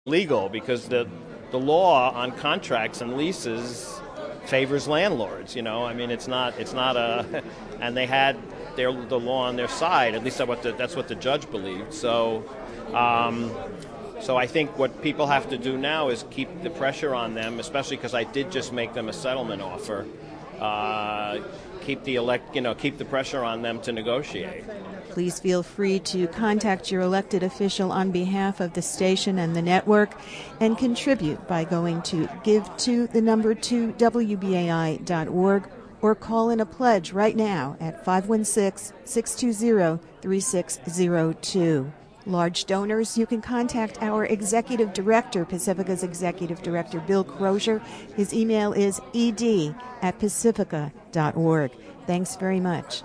legal because the law on contracts and leases favors landlords. I mean, it's not a, and they had the law on their side. At least that's what the judge believed. So I think what people have to do now is keep the pressure on them, especially because I did just make them a settlement offer. Keep the pressure on them to negotiate. Please feel free to contact your elected official on behalf of the station and the network and contribute by going to give2wbai.org or call in a pledge right now at 516-620-3602. Large donors, you can contact our Executive Director, Pacifica's Executive Director, Bill Crozier. His email is ed@pacifica.org. Thanks very much.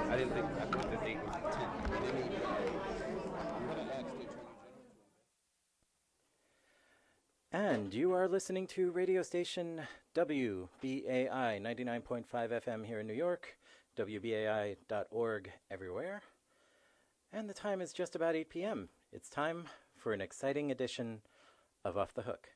And you are listening to radio station WBAI 99.5 FM here in New York, WBAI.org everywhere. And the time is just about 8 p.m. It's time for an exciting edition of Off the Hook.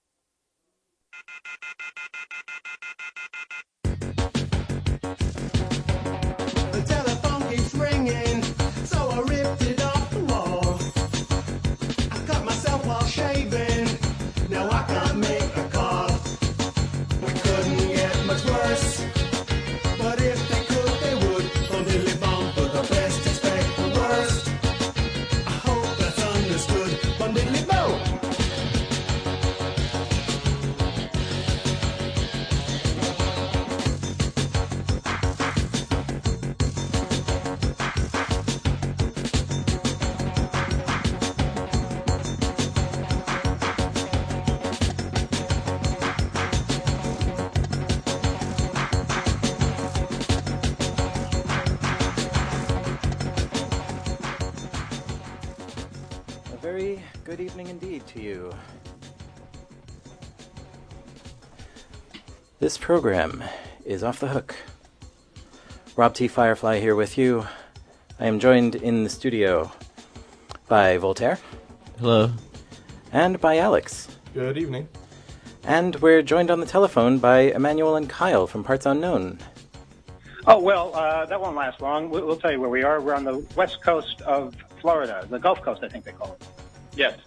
The telephone keeps ringing, so I ripped it off the wall. I cut myself while shaving, now I can't make a call. We couldn't get much worse, but if they could, they would. Bum diddly bum, but the best expect the worst. I hope that's understood. Bum diddly bum. Very good evening indeed to you. This program is Off the Hook. Rob T. Firefly here with you. I am joined in the studio by Voltaire. Hello. And by Alex. Good evening. And we're joined on the telephone by Emmanuel and Kyle from Parts Unknown. Oh, well, that won't last long. We'll tell you where we are. We're on the west coast of Florida, the Gulf Coast, I think they call it. Yes.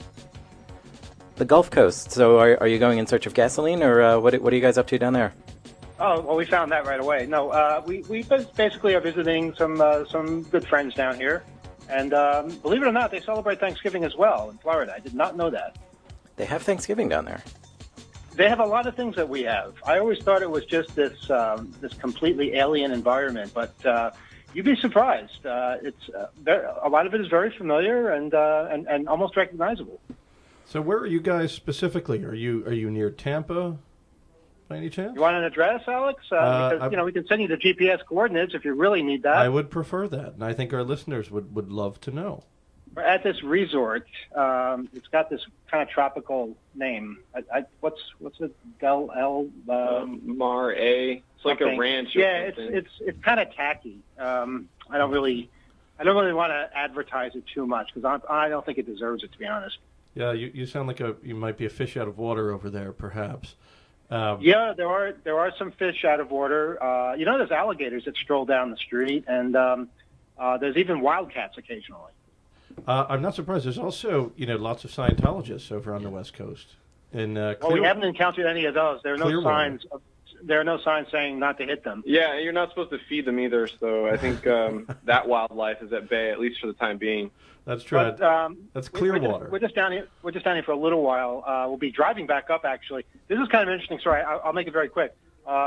The Gulf Coast. So are you going in search of gasoline, or what are you guys up to down there? Oh, well, we found that right away. No, we basically are visiting some good friends down here. And believe it or not, they celebrate Thanksgiving as well in Florida. I did not know that. They have Thanksgiving down there. They have a lot of things that we have. I always thought it was just this completely alien environment, but you'd be surprised. It's a lot of it is very familiar and almost recognizable. So where are you guys specifically? Are you near Tampa, by any chance? You want an address, Alex? Because we can send you the GPS coordinates if you really need that. I would prefer that, and I think our listeners would love to know. We're at this resort. It's got this kind of tropical name. What's it? Del El Mar A. It's like a ranch. Or yeah, something. it's kind of tacky. I don't really want to advertise it too much because I don't think it deserves it, to be honest. Yeah, you sound like you might be a fish out of water over there, perhaps. Yeah, there are some fish out of water. There's alligators that stroll down the street, and there's even wildcats occasionally. I'm not surprised. There's also lots of Scientologists over on the West Coast. We haven't encountered any of those. There are no Clearwater. signs. There are no signs saying not to hit them. Yeah, you're not supposed to feed them either, so I think that wildlife is at bay, at least for the time being. That's true. But, that's Clearwater. We're just down here. We're just down here for a little while. We'll be driving back up. Actually, this is kind of an interesting story. I'll make it very quick.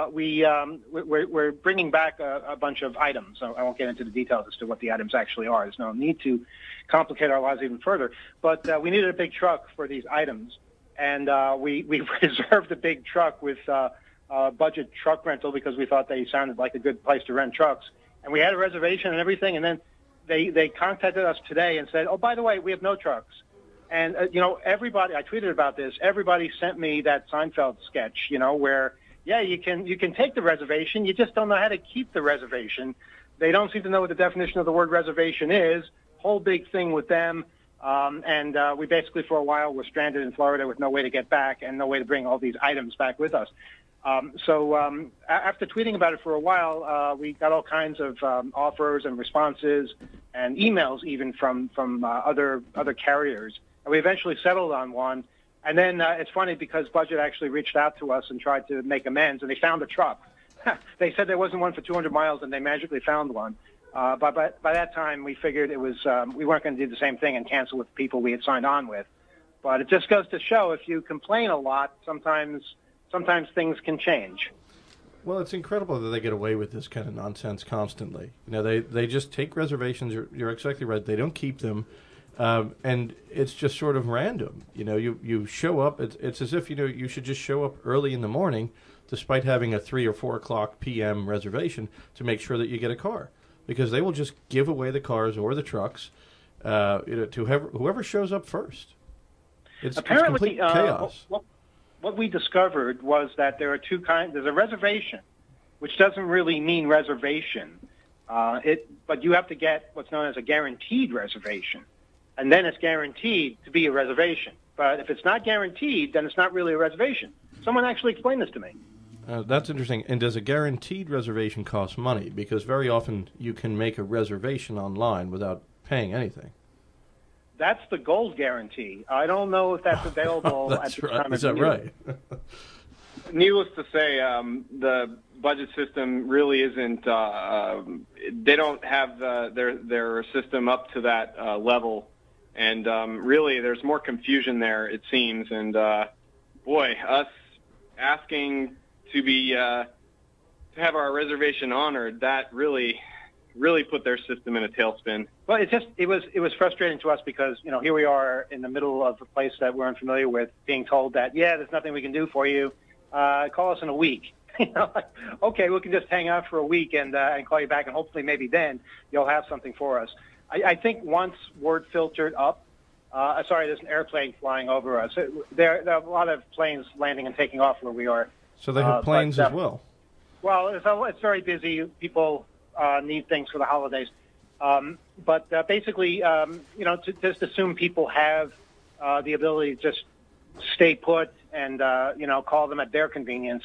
We're bringing back a bunch of items. I won't get into the details as to what the items actually are. There's no need to complicate our lives even further. But we needed a big truck for these items, and we reserved a big truck with budget truck rental because we thought they sounded like a good place to rent trucks. And we had a reservation and everything, and then they contacted us today and said, oh, by the way, we have no trucks. And, everybody, I tweeted about this, everybody sent me that Seinfeld sketch, where, yeah, you can take the reservation, you just don't know how to keep the reservation. They don't seem to know what the definition of the word reservation is. Whole big thing with them. And we basically, for a while, were stranded in Florida with no way to get back and no way to bring all these items back with us. After tweeting about it for a while, we got all kinds of offers and responses and emails even from other carriers. And we eventually settled on one. And then it's funny because Budget actually reached out to us and tried to make amends, and they found a truck. They said there wasn't one for 200 miles, and they magically found one. But by that time, we figured it was we weren't going to do the same thing and cancel with people we had signed on with. But it just goes to show if you complain a lot, sometimes things can change. Well, it's incredible that they get away with this kind of nonsense constantly. You know, they just take reservations. You're exactly right. They don't keep them. And it's just sort of random. You know, you show up. It's as if, you should just show up early in the morning, despite having a 3 or 4 o'clock p.m. reservation, to make sure that you get a car, because they will just give away the cars or the trucks, to whoever shows up first. It's complete chaos. What we discovered was that there are two kinds. There's a reservation, which doesn't really mean reservation, but you have to get what's known as a guaranteed reservation. And then it's guaranteed to be a reservation. But if it's not guaranteed, then it's not really a reservation. Someone actually explained this to me. That's interesting. And does a guaranteed reservation cost money? Because very often you can make a reservation online without paying anything. That's the gold guarantee. I don't know if that's available at the time of Is that right? Needless to say, the budget system really isn't. They don't have their system up to that level. And really, there's more confusion there, it seems. And boy, us asking to be to have our reservation honored, that really put their system in a tailspin. Well, it was frustrating to us because here we are in the middle of a place that we're unfamiliar with, being told that there's nothing we can do for you. Call us in a week. Okay, we can just hang out for a week and call you back, and hopefully maybe then you'll have something for us. I think once word filtered up, there's an airplane flying over us. There are a lot of planes landing and taking off where we are. So they have planes as well? Well, it's very busy. People need things for the holidays. But basically, to just assume people have the ability to just stay put and, call them at their convenience.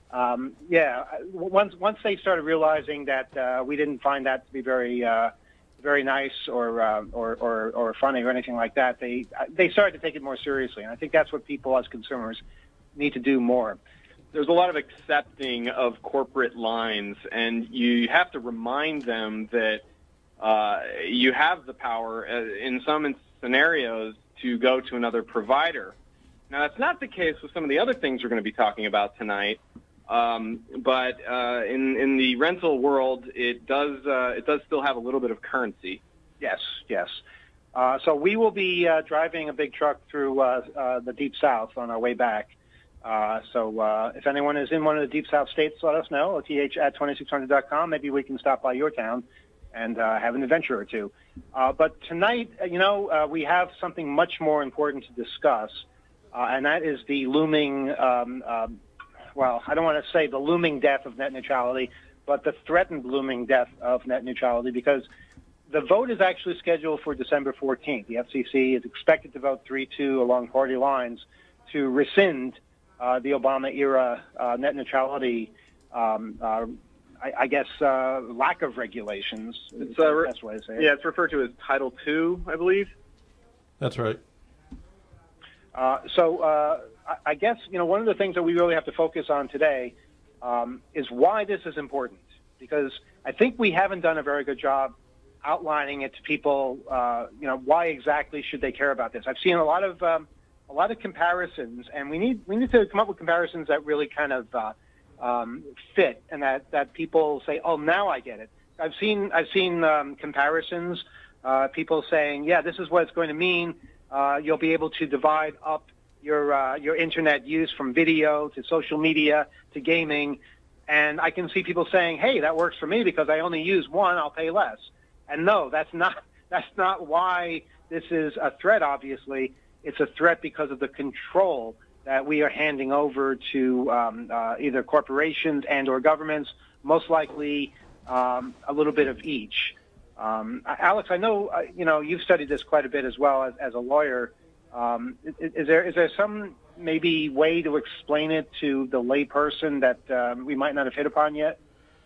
Once they started realizing that we didn't find that to be very nice or funny or anything like that, they started to take it more seriously. And I think that's what people as consumers need to do more. There's a lot of accepting of corporate lines, and you have to remind them that you have the power in some scenarios to go to another provider. Now, that's not the case with some of the other things we're going to be talking about tonight. But in the rental world, it does still have a little bit of currency. Yes. So we will be driving a big truck through the Deep South on our way back. So if anyone is in one of the Deep South states, let us know. OTH@2600.com. Maybe we can stop by your town and have an adventure or two. But tonight, we have something much more important to discuss, and that is the looming, I don't want to say the looming death of net neutrality, but the threatened looming death of net neutrality, because the vote is actually scheduled for December 14th. The FCC is expected to vote 3-2 along party lines to rescind the Obama-era net neutrality, lack of regulations. It's the best way to say it. Yeah, it's referred to as Title II, I believe. That's right. I guess, one of the things that we really have to focus on today is why this is important, because I think we haven't done a very good job outlining it to people, why exactly should they care about this. I've seen a lot of comparisons, and we need to come up with comparisons that really kind of fit, and that people say, oh, now I get it. I've seen comparisons, people saying, this is what it's going to mean. You'll be able to divide up your internet use from video to social media to gaming, and I can see people saying, hey, that works for me because I only use one, I'll pay less. And no, that's not why this is a threat. Obviously, it's a threat because of the control that we are handing over to either corporations and or governments, most likely a little bit of each. Alex, I know you've studied this quite a bit as well as a lawyer. Is there some maybe way to explain it to the layperson that we might not have hit upon yet?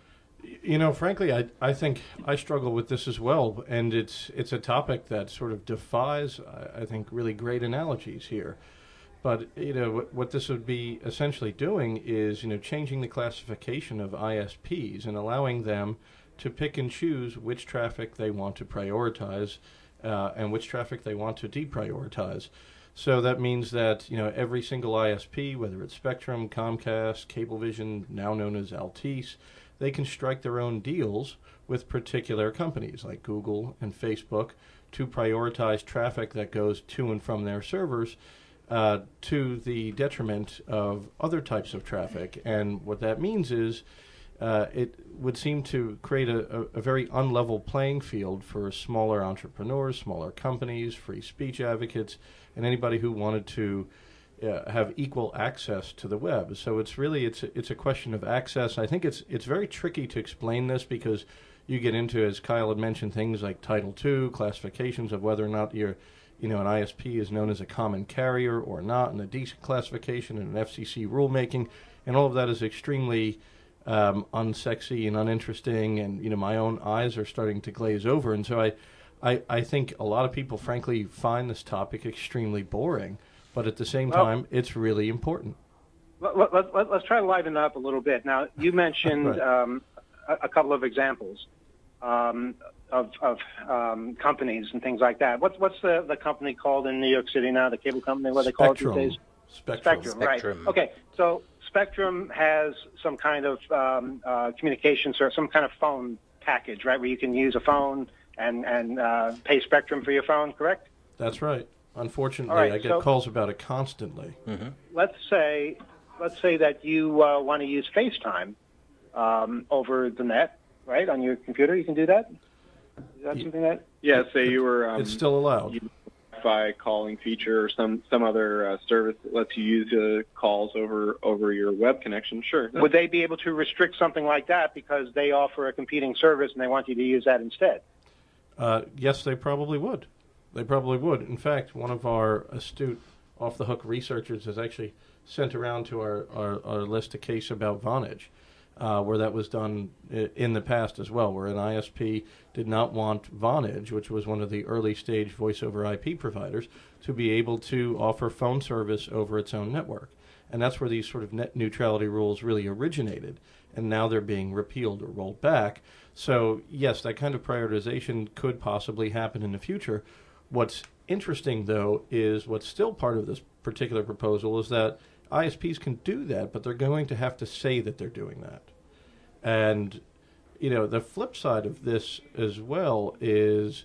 Frankly, I think I struggle with this as well, and it's a topic that sort of defies, I think, really great analogies here. But what this would be essentially doing is changing the classification of ISPs and allowing them to pick and choose which traffic they want to prioritize and which traffic they want to deprioritize. So that means that every single ISP, whether it's Spectrum, Comcast, Cablevision, now known as Altice, they can strike their own deals with particular companies like Google and Facebook to prioritize traffic that goes to and from their servers to the detriment of other types of traffic. And what that means is it would seem to create a very unlevel playing field for smaller entrepreneurs, smaller companies, free speech advocates, and anybody who wanted to have equal access to the web. So it's a question of access. I think it's very tricky to explain this because you get into, as Kyle had mentioned, things like Title II, classifications of whether or not an ISP is known as a common carrier or not, and a decent classification and an FCC rulemaking, and all of that is extremely unsexy and uninteresting, and my own eyes are starting to glaze over. And so I think a lot of people, frankly, find this topic extremely boring. But at the same time, it's really important. Let's try to liven it up a little bit. Now, you mentioned Right. A couple of examples of companies and things like that. What's the company called in New York City now, the cable company? What do they call it these days? Spectrum. Right. Okay, so Spectrum has some kind of communications or some kind of phone package, right, where you can use a phone and pay Spectrum for your phone, correct? That's right. Unfortunately, right, I get calls about it constantly. Mm-hmm. Let's say that you want to use FaceTime over the net, right, on your computer. You can do that? Is that something that? Yeah, say you were. It's still allowed. Wi-Fi calling feature or some other service that lets you use calls over your web connection. Sure. Would they be able to restrict something like that because they offer a competing service and they want you to use that instead? Yes, they probably would. They probably would. In fact, one of our astute off-the-hook researchers has actually sent around to our list a case about Vonage, where that was done in the past as well, where an ISP did not want Vonage, which was one of the early-stage voice-over IP providers, to be able to offer phone service over its own network. And that's where these sort of net neutrality rules really originated, and now they're being repealed or rolled back. So, yes, that kind of prioritization could possibly happen in the future. What's interesting, though, is what's still part of this particular proposal is that ISPs can do that, but they're going to have to say that they're doing that. And, the flip side of this as well is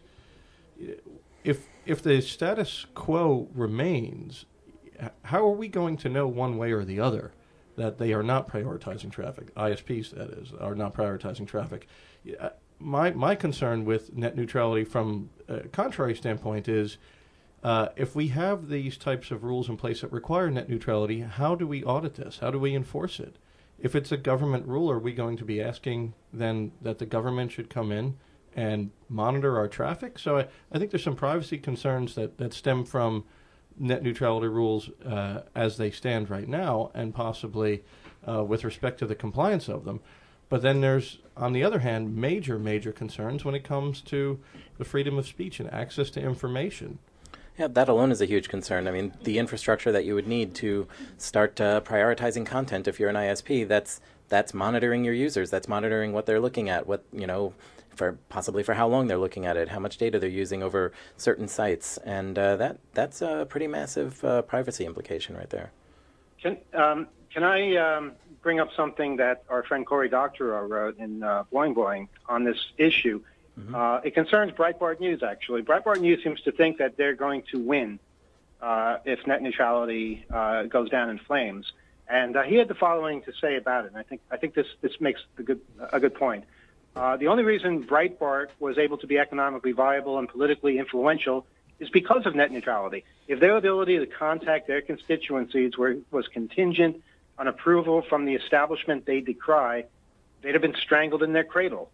if the status quo remains, how are we going to know one way or the other that they are not prioritizing traffic? ISPs, that is, are not prioritizing traffic. My concern with net neutrality from a contrary standpoint is if we have these types of rules in place that require net neutrality, how do we audit this? How do we enforce it? If it's a government rule, are we going to be asking then that the government should come in and monitor our traffic? So I think there's some privacy concerns that stem from net neutrality rules as they stand right now, and possibly with respect to the compliance of them. But then there's, on the other hand, major concerns when it comes to the freedom of speech and access to information. Yeah, that alone is a huge concern. I mean, the infrastructure that you would need to start prioritizing content if you're an ISP, that's monitoring your users, that's monitoring what they're looking at, possibly for how long they're looking at it, how much data they're using over certain sites, and that's a pretty massive privacy implication right there. Can I bring up something that our friend Cory Doctorow wrote in Boing Boing on this issue? Mm-hmm. It concerns Breitbart News, actually. Breitbart News seems to think that they're going to win if net neutrality goes down in flames. And he had the following to say about it, and I think this makes a good point. The only reason Breitbart was able to be economically viable and politically influential is because of net neutrality. If their ability to contact their constituencies was contingent on approval from the establishment they decry, they'd have been strangled in their cradle.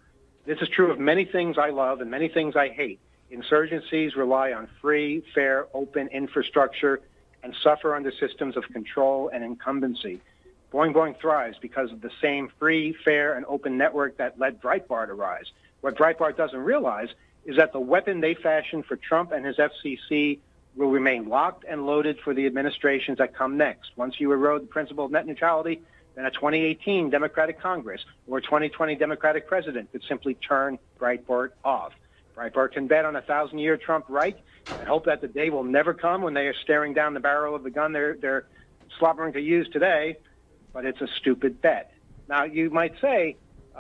This is true of many things I love and many things I hate. Insurgencies rely on free, fair, open infrastructure and suffer under systems of control and incumbency. Boing Boing thrives because of the same free, fair, and open network that led Breitbart arise. What Breitbart doesn't realize is that the weapon they fashioned for Trump and his FCC will remain locked and loaded for the administrations that come next. Once you erode the principle of net neutrality, then a 2018 Democratic Congress or a 2020 Democratic president could simply turn Breitbart off. Breitbart can bet on a 1,000-year Trump right and hope that the day will never come when they are staring down the barrel of the gun they're slobbering to use today, but it's a stupid bet. Now, you might say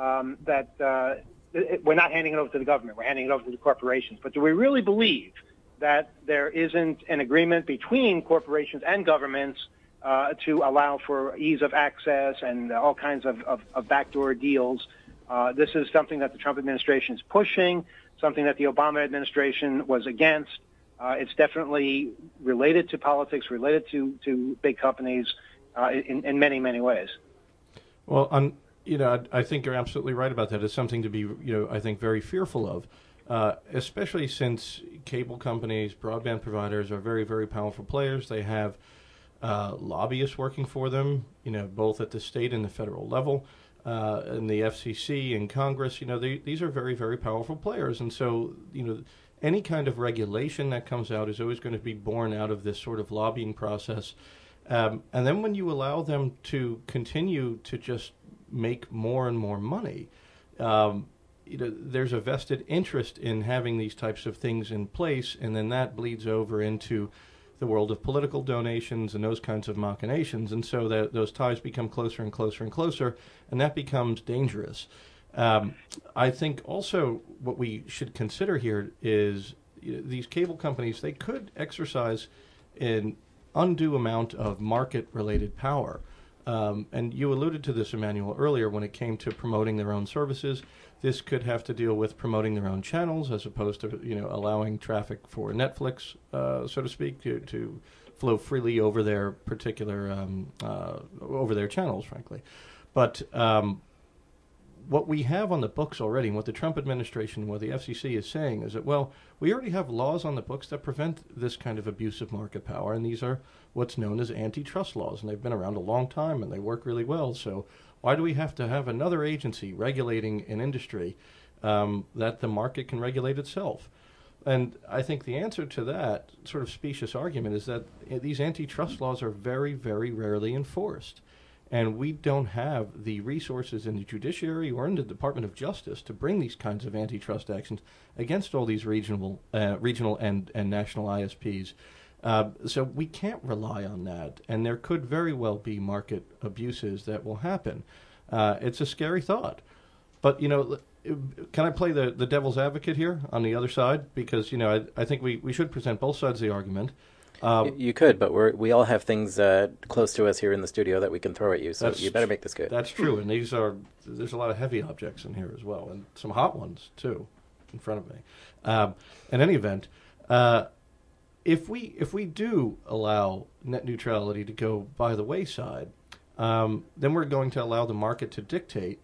that we're not handing it over to the government, we're handing it over to the corporations, but do we really believe that there isn't an agreement between corporations and governments to allow for ease of access and all kinds of backdoor deals? This is something that the Trump administration is pushing, something that the Obama administration was against. It's definitely related to politics, related to big companies in many, many ways. Well, I think you're absolutely right about that. It's something to be, I think, very fearful of, especially since cable companies, broadband providers are very, very powerful players. They have lobbyists working for them, both at the state and the federal level, and the FCC and Congress. These are very, very powerful players. And so, any kind of regulation that comes out is always going to be born out of this sort of lobbying process. And then when you allow them to continue to just make more and more money, there's a vested interest in having these types of things in place, and then that bleeds over into the world of political donations and those kinds of machinations, and so that those ties become closer and closer and closer, and that becomes dangerous. I think also what we should consider here is these cable companies, they could exercise an undue amount of market-related power. And you alluded to this, Emmanuel, earlier when it came to promoting their own services. This could have to deal with promoting their own channels as opposed to, allowing traffic for Netflix, so to speak, to flow freely over their particular, over their channels, frankly. But what we have on the books already, and what the Trump administration, what the FCC is saying is that, well, we already have laws on the books that prevent this kind of abuse of market power, and these are what's known as antitrust laws, and they've been around a long time, and they work really well. So why do we have to have another agency regulating an industry that the market can regulate itself? And I think the answer to that sort of specious argument is that these antitrust laws are very, very rarely enforced. And we don't have the resources in the judiciary or in the Department of Justice to bring these kinds of antitrust actions against all these regional and national ISPs. So we can't rely on that, and there could very well be market abuses that will happen. It's a scary thought. But, can I play the devil's advocate here on the other side? Because, I think we should present both sides of the argument. You could, but we all have things close to us here in the studio that we can throw at you, so you better make this good. That's true, and there's a lot of heavy objects in here as well, and some hot ones, too, in front of me. In any event, if we do allow net neutrality to go by the wayside, then we're going to allow the market to dictate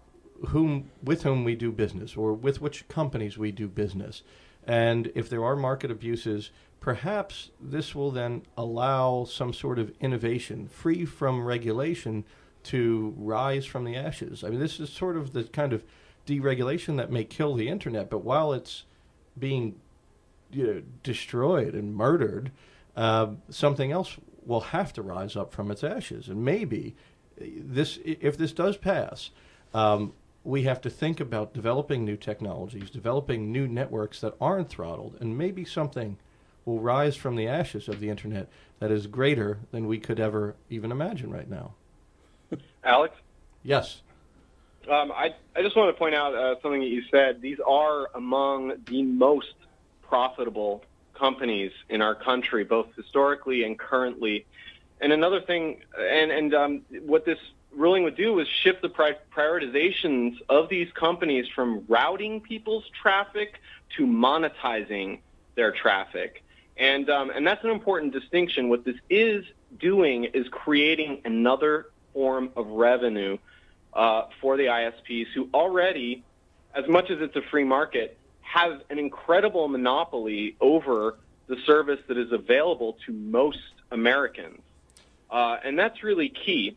with whom we do business or with which companies we do business. And if there are market abuses, perhaps this will then allow some sort of innovation, free from regulation, to rise from the ashes. I mean, this is sort of the kind of deregulation that may kill the internet, but while it's being destroyed and murdered, something else will have to rise up from its ashes. And maybe if this does pass, we have to think about developing new technologies, developing new networks that aren't throttled, and maybe something will rise from the ashes of the internet that is greater than we could ever even imagine right now. Alex? Yes. I just want to point out something that you said. These are among the most profitable companies in our country, both historically and currently. And another thing, and what this ruling would do is shift the prioritizations of these companies from routing people's traffic to monetizing their traffic. And that's an important distinction. What this is doing is creating another form of revenue for the ISPs who already as much as it's a free market, have an incredible monopoly over the service that is available to most Americans. And that's really key,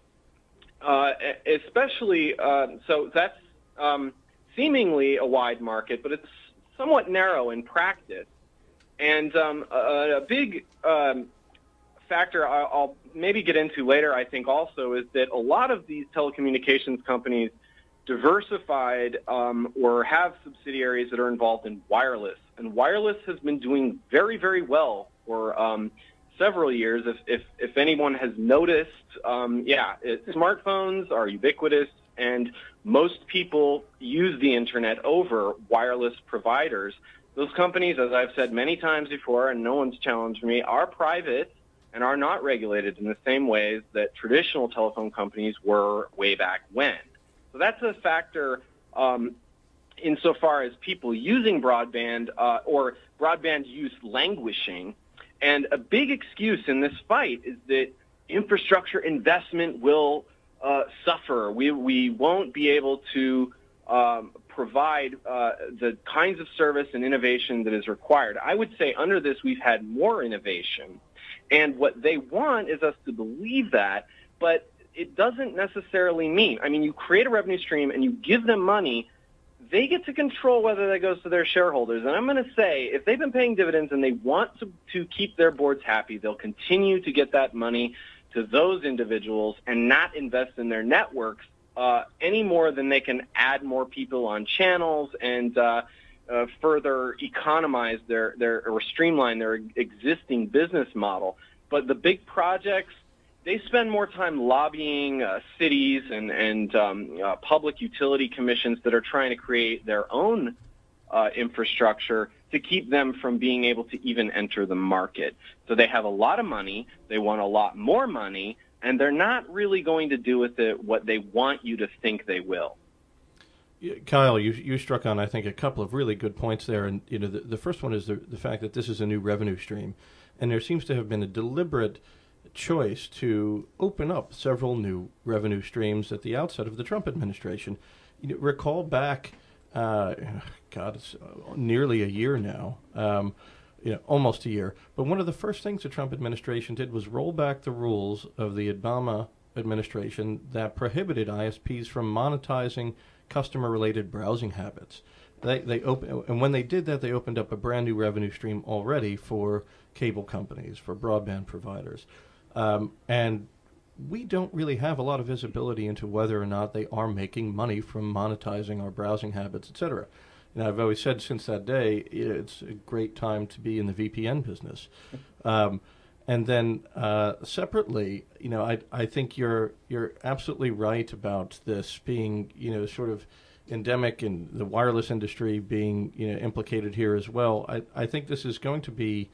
especially, so that's seemingly a wide market, but it's somewhat narrow in practice. And a big factor I'll maybe get into later, I think, also is that a lot of these telecommunications companies diversified or have subsidiaries that are involved in wireless. And wireless has been doing very, very well for several years. If anyone has noticed, smartphones are ubiquitous, and most people use the internet over wireless providers. Those companies, as I've said many times before, and no one's challenged me, are private and are not regulated in the same ways that traditional telephone companies were way back when. So that's a factor insofar as people using broadband or broadband use languishing. And a big excuse in this fight is that infrastructure investment will suffer. We won't be able to provide the kinds of service and innovation that is required. I would say under this we've had more innovation. And what they want is us to believe that, but it doesn't necessarily mean. I mean, you create a revenue stream and you give them money, they get to control whether that goes to their shareholders. And I'm going to say, if they've been paying dividends and they want to keep their boards happy, they'll continue to get that money to those individuals and not invest in their networks any more than they can add more people on channels and further economize or streamline their existing business model. But the big projects, they spend more time lobbying cities and public utility commissions that are trying to create their own infrastructure to keep them from being able to even enter the market. So they have a lot of money, they want a lot more money, and they're not really going to do with it what they want you to think they will. Kyle, you struck on, I think, a couple of really good points there. And the first one is the fact that this is a new revenue stream. And there seems to have been a deliberate choice to open up several new revenue streams at the outset of the Trump administration. Recall back, it's nearly a year now, almost a year. But one of the first things the Trump administration did was roll back the rules of the Obama administration that prohibited ISPs from monetizing customer-related browsing habits. And when they did that, they opened up a brand new revenue stream already for cable companies, for broadband providers. And we don't really have a lot of visibility into whether or not they are making money from monetizing our browsing habits, et cetera. And I've always said since that day, it's a great time to be in the VPN business. And then separately, I think you're absolutely right about this being, sort of endemic and the wireless industry being, implicated here as well. I think this is going to be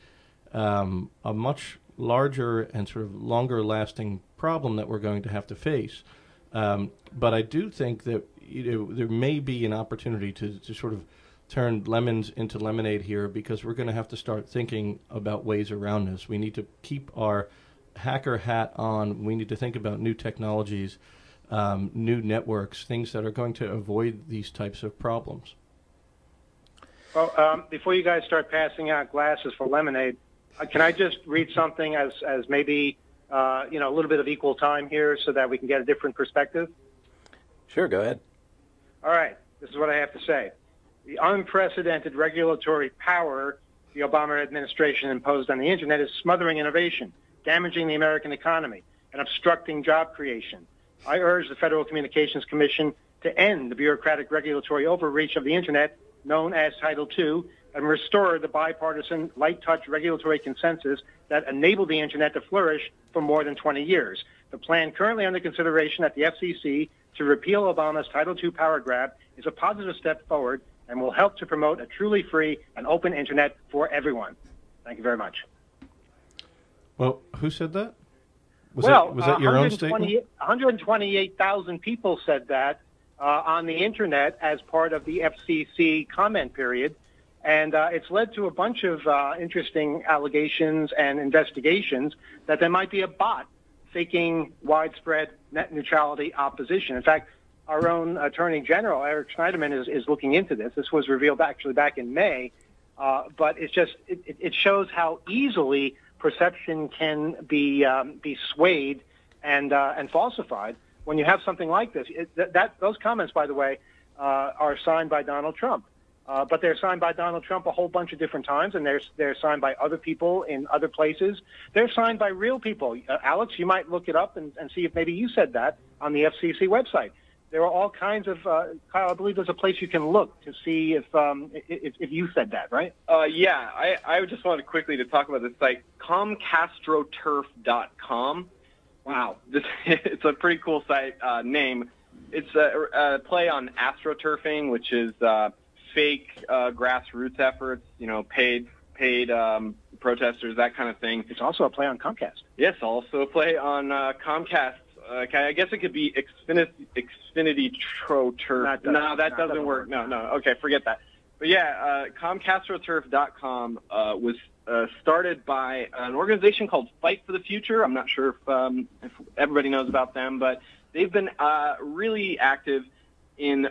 a much larger and sort of longer-lasting problem that we're going to have to face. But I do think that there may be an opportunity to sort of turn lemons into lemonade here, because we're going to have to start thinking about ways around this. We need to keep our hacker hat on. We need to think about new technologies, new networks, things that are going to avoid these types of problems. Well, before you guys start passing out glasses for lemonade, can I just read something as maybe a little bit of equal time here so that we can get a different perspective? Sure, go ahead. All right, this is what I have to say. The unprecedented regulatory power the Obama administration imposed on the Internet is smothering innovation, damaging the American economy, and obstructing job creation. I urge the Federal Communications Commission to end the bureaucratic regulatory overreach of the Internet, known as Title II, and restore the bipartisan, light-touch regulatory consensus that enabled the Internet to flourish for more than 20 years. The plan currently under consideration at the FCC to repeal Obama's Title II power grab is a positive step forward and will help to promote a truly free and open Internet for everyone. Thank you very much. Well, who said that? Was that your own statement? 128,000 people said that on the Internet as part of the FCC comment period. And it's led to a bunch of interesting allegations and investigations that there might be a bot faking widespread net neutrality opposition. In fact, our own Attorney General, Eric Schneiderman, is looking into this. This was revealed actually back in May, but it shows how easily perception can be swayed and falsified when you have something like this. Those comments, by the way, are signed by Donald Trump. But they're signed by Donald Trump a whole bunch of different times, and they're signed by other people in other places. They're signed by real people. Alex, you might look it up and see if maybe you said that on the FCC website. There are all kinds of, Kyle, I believe there's a place you can look to see if you said that, right? Yeah, I just wanted quickly to talk about this site, ComCastroTurf.com. Wow, it's a pretty cool site name. It's a play on astroturfing, which is fake grassroots efforts, paid protesters, that kind of thing. It's also a play on Comcast. Yes, also a play on Comcast. I guess it could be Xfinity Turf. No, that doesn't work. No. Okay, forget that. But yeah, ComCastroTurf.com was started by an organization called Fight for the Future. I'm not sure if everybody knows about them, but they've been really active in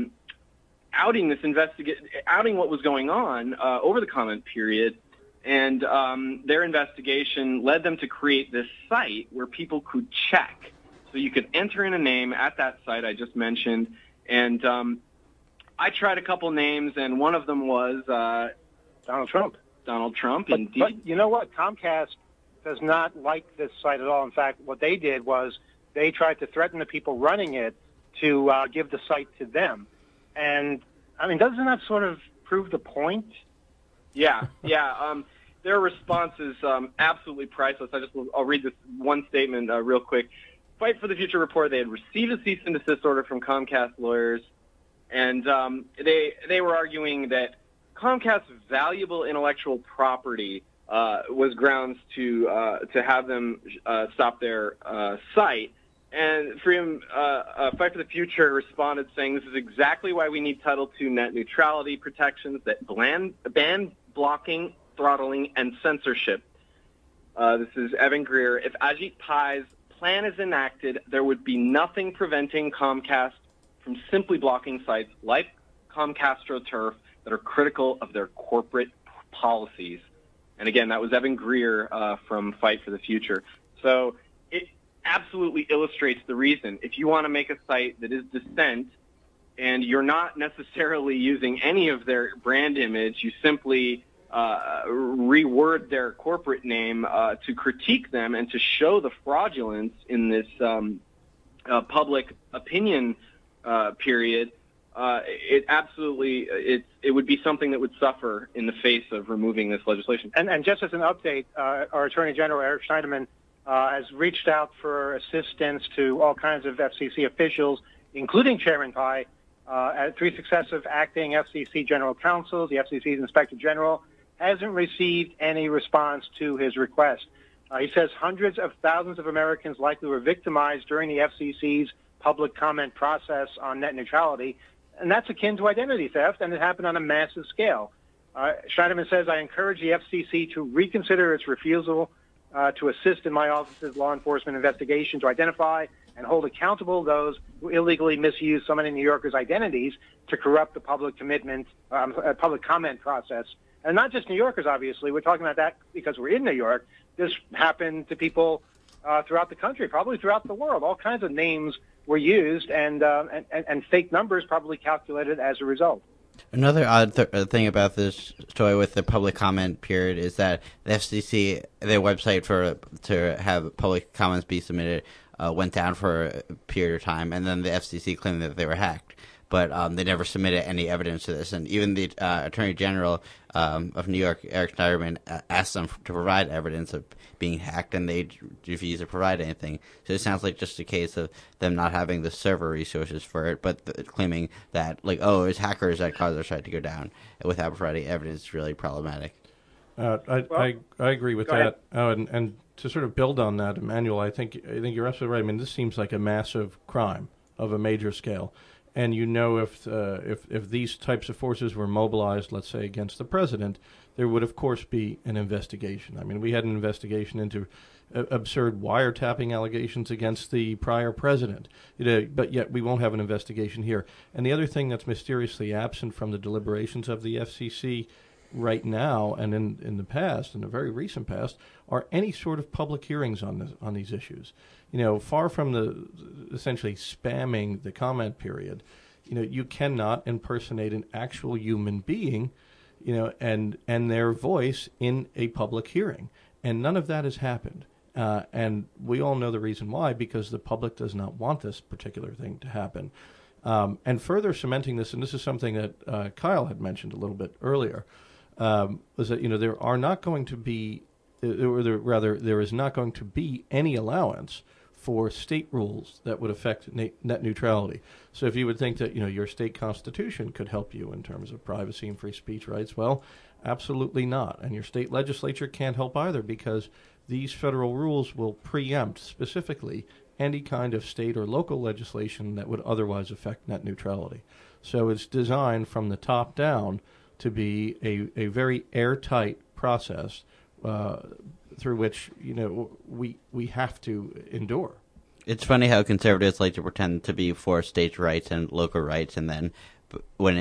outing what was going on over the comment period, and their investigation led them to create this site where people could check. So you could enter in a name at that site I just mentioned, and I tried a couple names, and one of them was Donald Trump. Donald Trump, but, indeed. But you know what? Comcast does not like this site at all. In fact, what they did was they tried to threaten the people running it to give the site to them. And, I mean, doesn't that sort of prove the point? Yeah. Their response is absolutely priceless. I'll read this one statement real quick. Fight for the Future reported they had received a cease and desist order from Comcast lawyers, and they were arguing that Comcast's valuable intellectual property was grounds to have them stop their site. And Freedom Fight for the Future responded saying this is exactly why we need Title II net neutrality protections that ban blocking, throttling, and censorship. This is Evan Greer. If Ajit Pai's plan is enacted, there would be nothing preventing Comcast from simply blocking sites like ComCastroTurf that are critical of their corporate policies. And again, that was Evan Greer from Fight for the Future. So it absolutely illustrates the reason. If you want to make a site that is dissent and you're not necessarily using any of their brand image, you simply reword their corporate name to critique them and to show the fraudulence in this public opinion period. It absolutely it would be something that would suffer in the face of removing this legislation. And just as an update, our Attorney General Eric Schneiderman has reached out for assistance to all kinds of FCC officials, including Chairman Pai, at 3 successive acting FCC General Counsels. The FCC's Inspector General hasn't received any response to his request. He says hundreds of thousands of Americans likely were victimized during the FCC's public comment process on net neutrality, and that's akin to identity theft, and it happened on a massive scale. Schneiderman says, I encourage the FCC to reconsider its refusal to assist in my office's law enforcement investigation to identify and hold accountable those who illegally misuse so many New Yorkers' identities to corrupt the public public comment process. And not just New Yorkers, obviously. We're talking about that because we're in New York. This happened to people throughout the country, probably throughout the world. All kinds of names were used, and fake numbers probably calculated as a result. Another odd thing about this story with the public comment period is that the FCC, their website to have public comments be submitted went down for a period of time, and then the FCC claimed that they were hacked. But they never submitted any evidence to this. And even the Attorney General of New York, Eric Schneiderman, asked them to provide evidence of being hacked, and they refused to provide anything. So it sounds like just a case of them not having the server resources for it, but claiming that, like, oh, it's hackers that caused their site to go down without providing evidence is really problematic. I agree with that. And to sort of build on that, Emmanuel, I think you're absolutely right. I mean, this seems like a massive crime of a major scale. And if these types of forces were mobilized, let's say, against the president, there would, of course, be an investigation. I mean, we had an investigation into absurd wiretapping allegations against the prior president. But yet we won't have an investigation here. And the other thing that's mysteriously absent from the deliberations of the FCC right now and in the past, in the very recent past, are any sort of public hearings on these issues. Far from the essentially spamming the comment period, you cannot impersonate an actual human being, and their voice in a public hearing. And none of that has happened. And we all know the reason why, because the public does not want this particular thing to happen. And further cementing this, and this is something that Kyle had mentioned a little bit earlier, was that there are not going to be, there is not going to be any allowance for state rules that would affect net neutrality. So if you would think that your state constitution could help you in terms of privacy and free speech rights, well, absolutely not. And your state legislature can't help either, because these federal rules will preempt specifically any kind of state or local legislation that would otherwise affect net neutrality. So it's designed from the top down to be a very airtight process through which we have to endure. It's funny how conservatives like to pretend to be for states' rights and local rights, and then when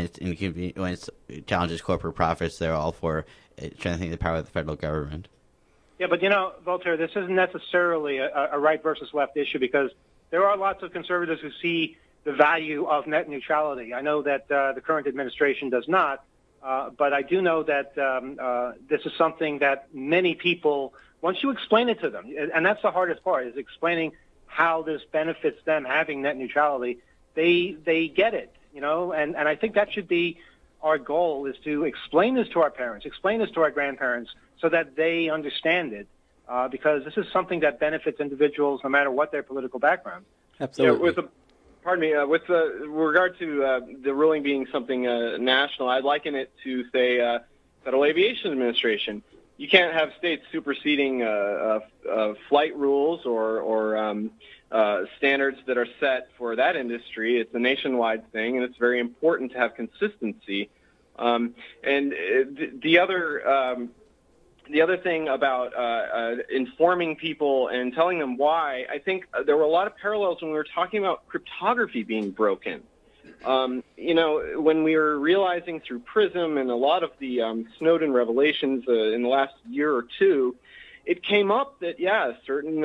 it challenges corporate profits, they're all for strengthening the power of the federal government. Yeah, but Voltaire, this isn't necessarily a right versus left issue, because there are lots of conservatives who see the value of net neutrality. I know that the current administration does not, but I do know that this is something that many people, once you explain it to them, and that's the hardest part, is explaining how this benefits them having net neutrality, they get it, and I think that should be our goal, is to explain this to our parents, explain this to our grandparents, so that they understand it, because this is something that benefits individuals no matter what their political background. Absolutely. Yeah, with regard to the ruling being something national, I'd liken it to, say, Federal Aviation Administration. You can't have states superseding flight rules or standards that are set for that industry. It's a nationwide thing, and it's very important to have consistency. And the other thing about informing people and telling them why, I think there were a lot of parallels when we were talking about cryptography being broken. When we were realizing through PRISM and a lot of the Snowden revelations in the last year or two, it came up that, certain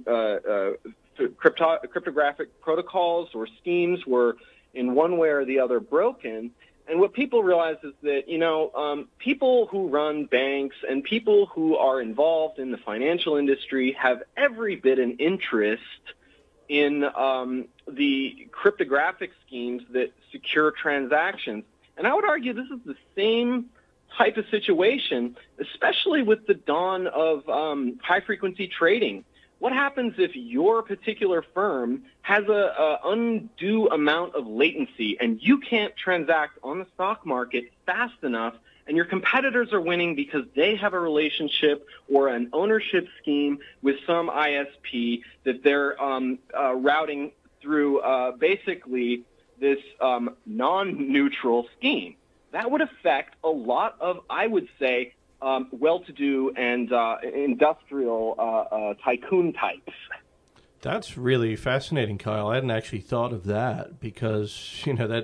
cryptographic protocols or schemes were in one way or the other broken. And what people realize is that, people who run banks and people who are involved in the financial industry have every bit an interest in the cryptographic schemes that secure transactions. And I would argue this is the same type of situation, especially with the dawn of high-frequency trading. What happens if your particular firm has an undue amount of latency and you can't transact on the stock market fast enough, and your competitors are winning because they have a relationship or an ownership scheme with some ISP that they're routing through basically this non-neutral scheme? That would affect a lot of, I would say, well-to-do and industrial tycoon types. That's really fascinating, Kyle. I hadn't actually thought of that, because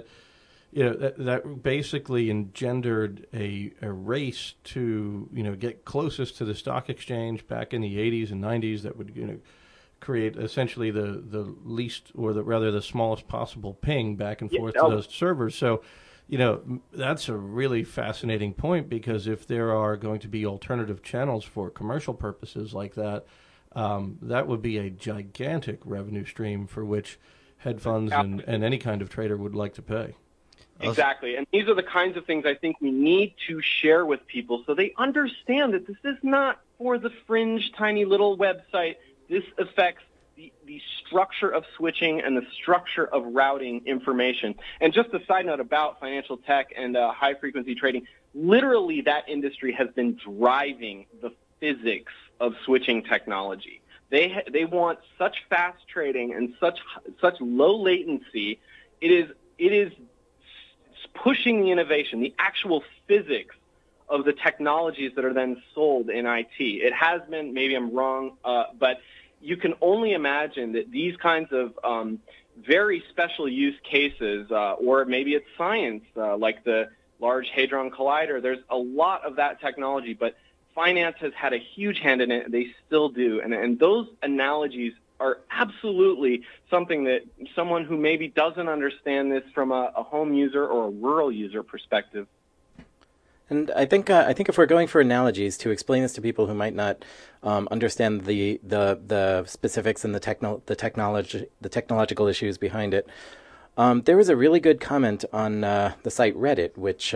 that basically engendered a race to get closest to the stock exchange back in the 80s and 90s that would create essentially the least, or rather the smallest possible ping back and forth to those servers. So that's a really fascinating point, because if there are going to be alternative channels for commercial purposes like that, that would be a gigantic revenue stream for which hedge funds and any kind of trader would like to pay. Exactly. And these are the kinds of things I think we need to share with people so they understand that this is not for the fringe, tiny little website. This affects the structure of switching and the structure of routing information. And just a side note about financial tech and high-frequency trading, literally that industry has been driving the physics of switching technology. They want such fast trading and such low latency. It is pushing the innovation, the actual physics of the technologies that are then sold in IT. It has been, maybe I'm wrong, but you can only imagine that these kinds of very special use cases, or maybe it's science, like the Large Hadron Collider, there's a lot of that technology, but finance has had a huge hand in it. They still do. And those analogies are absolutely something that someone who maybe doesn't understand this from a home user or a rural user perspective. And I think if we're going for analogies to explain this to people who might not understand the specifics and the technological issues behind it, there was a really good comment on the site Reddit, which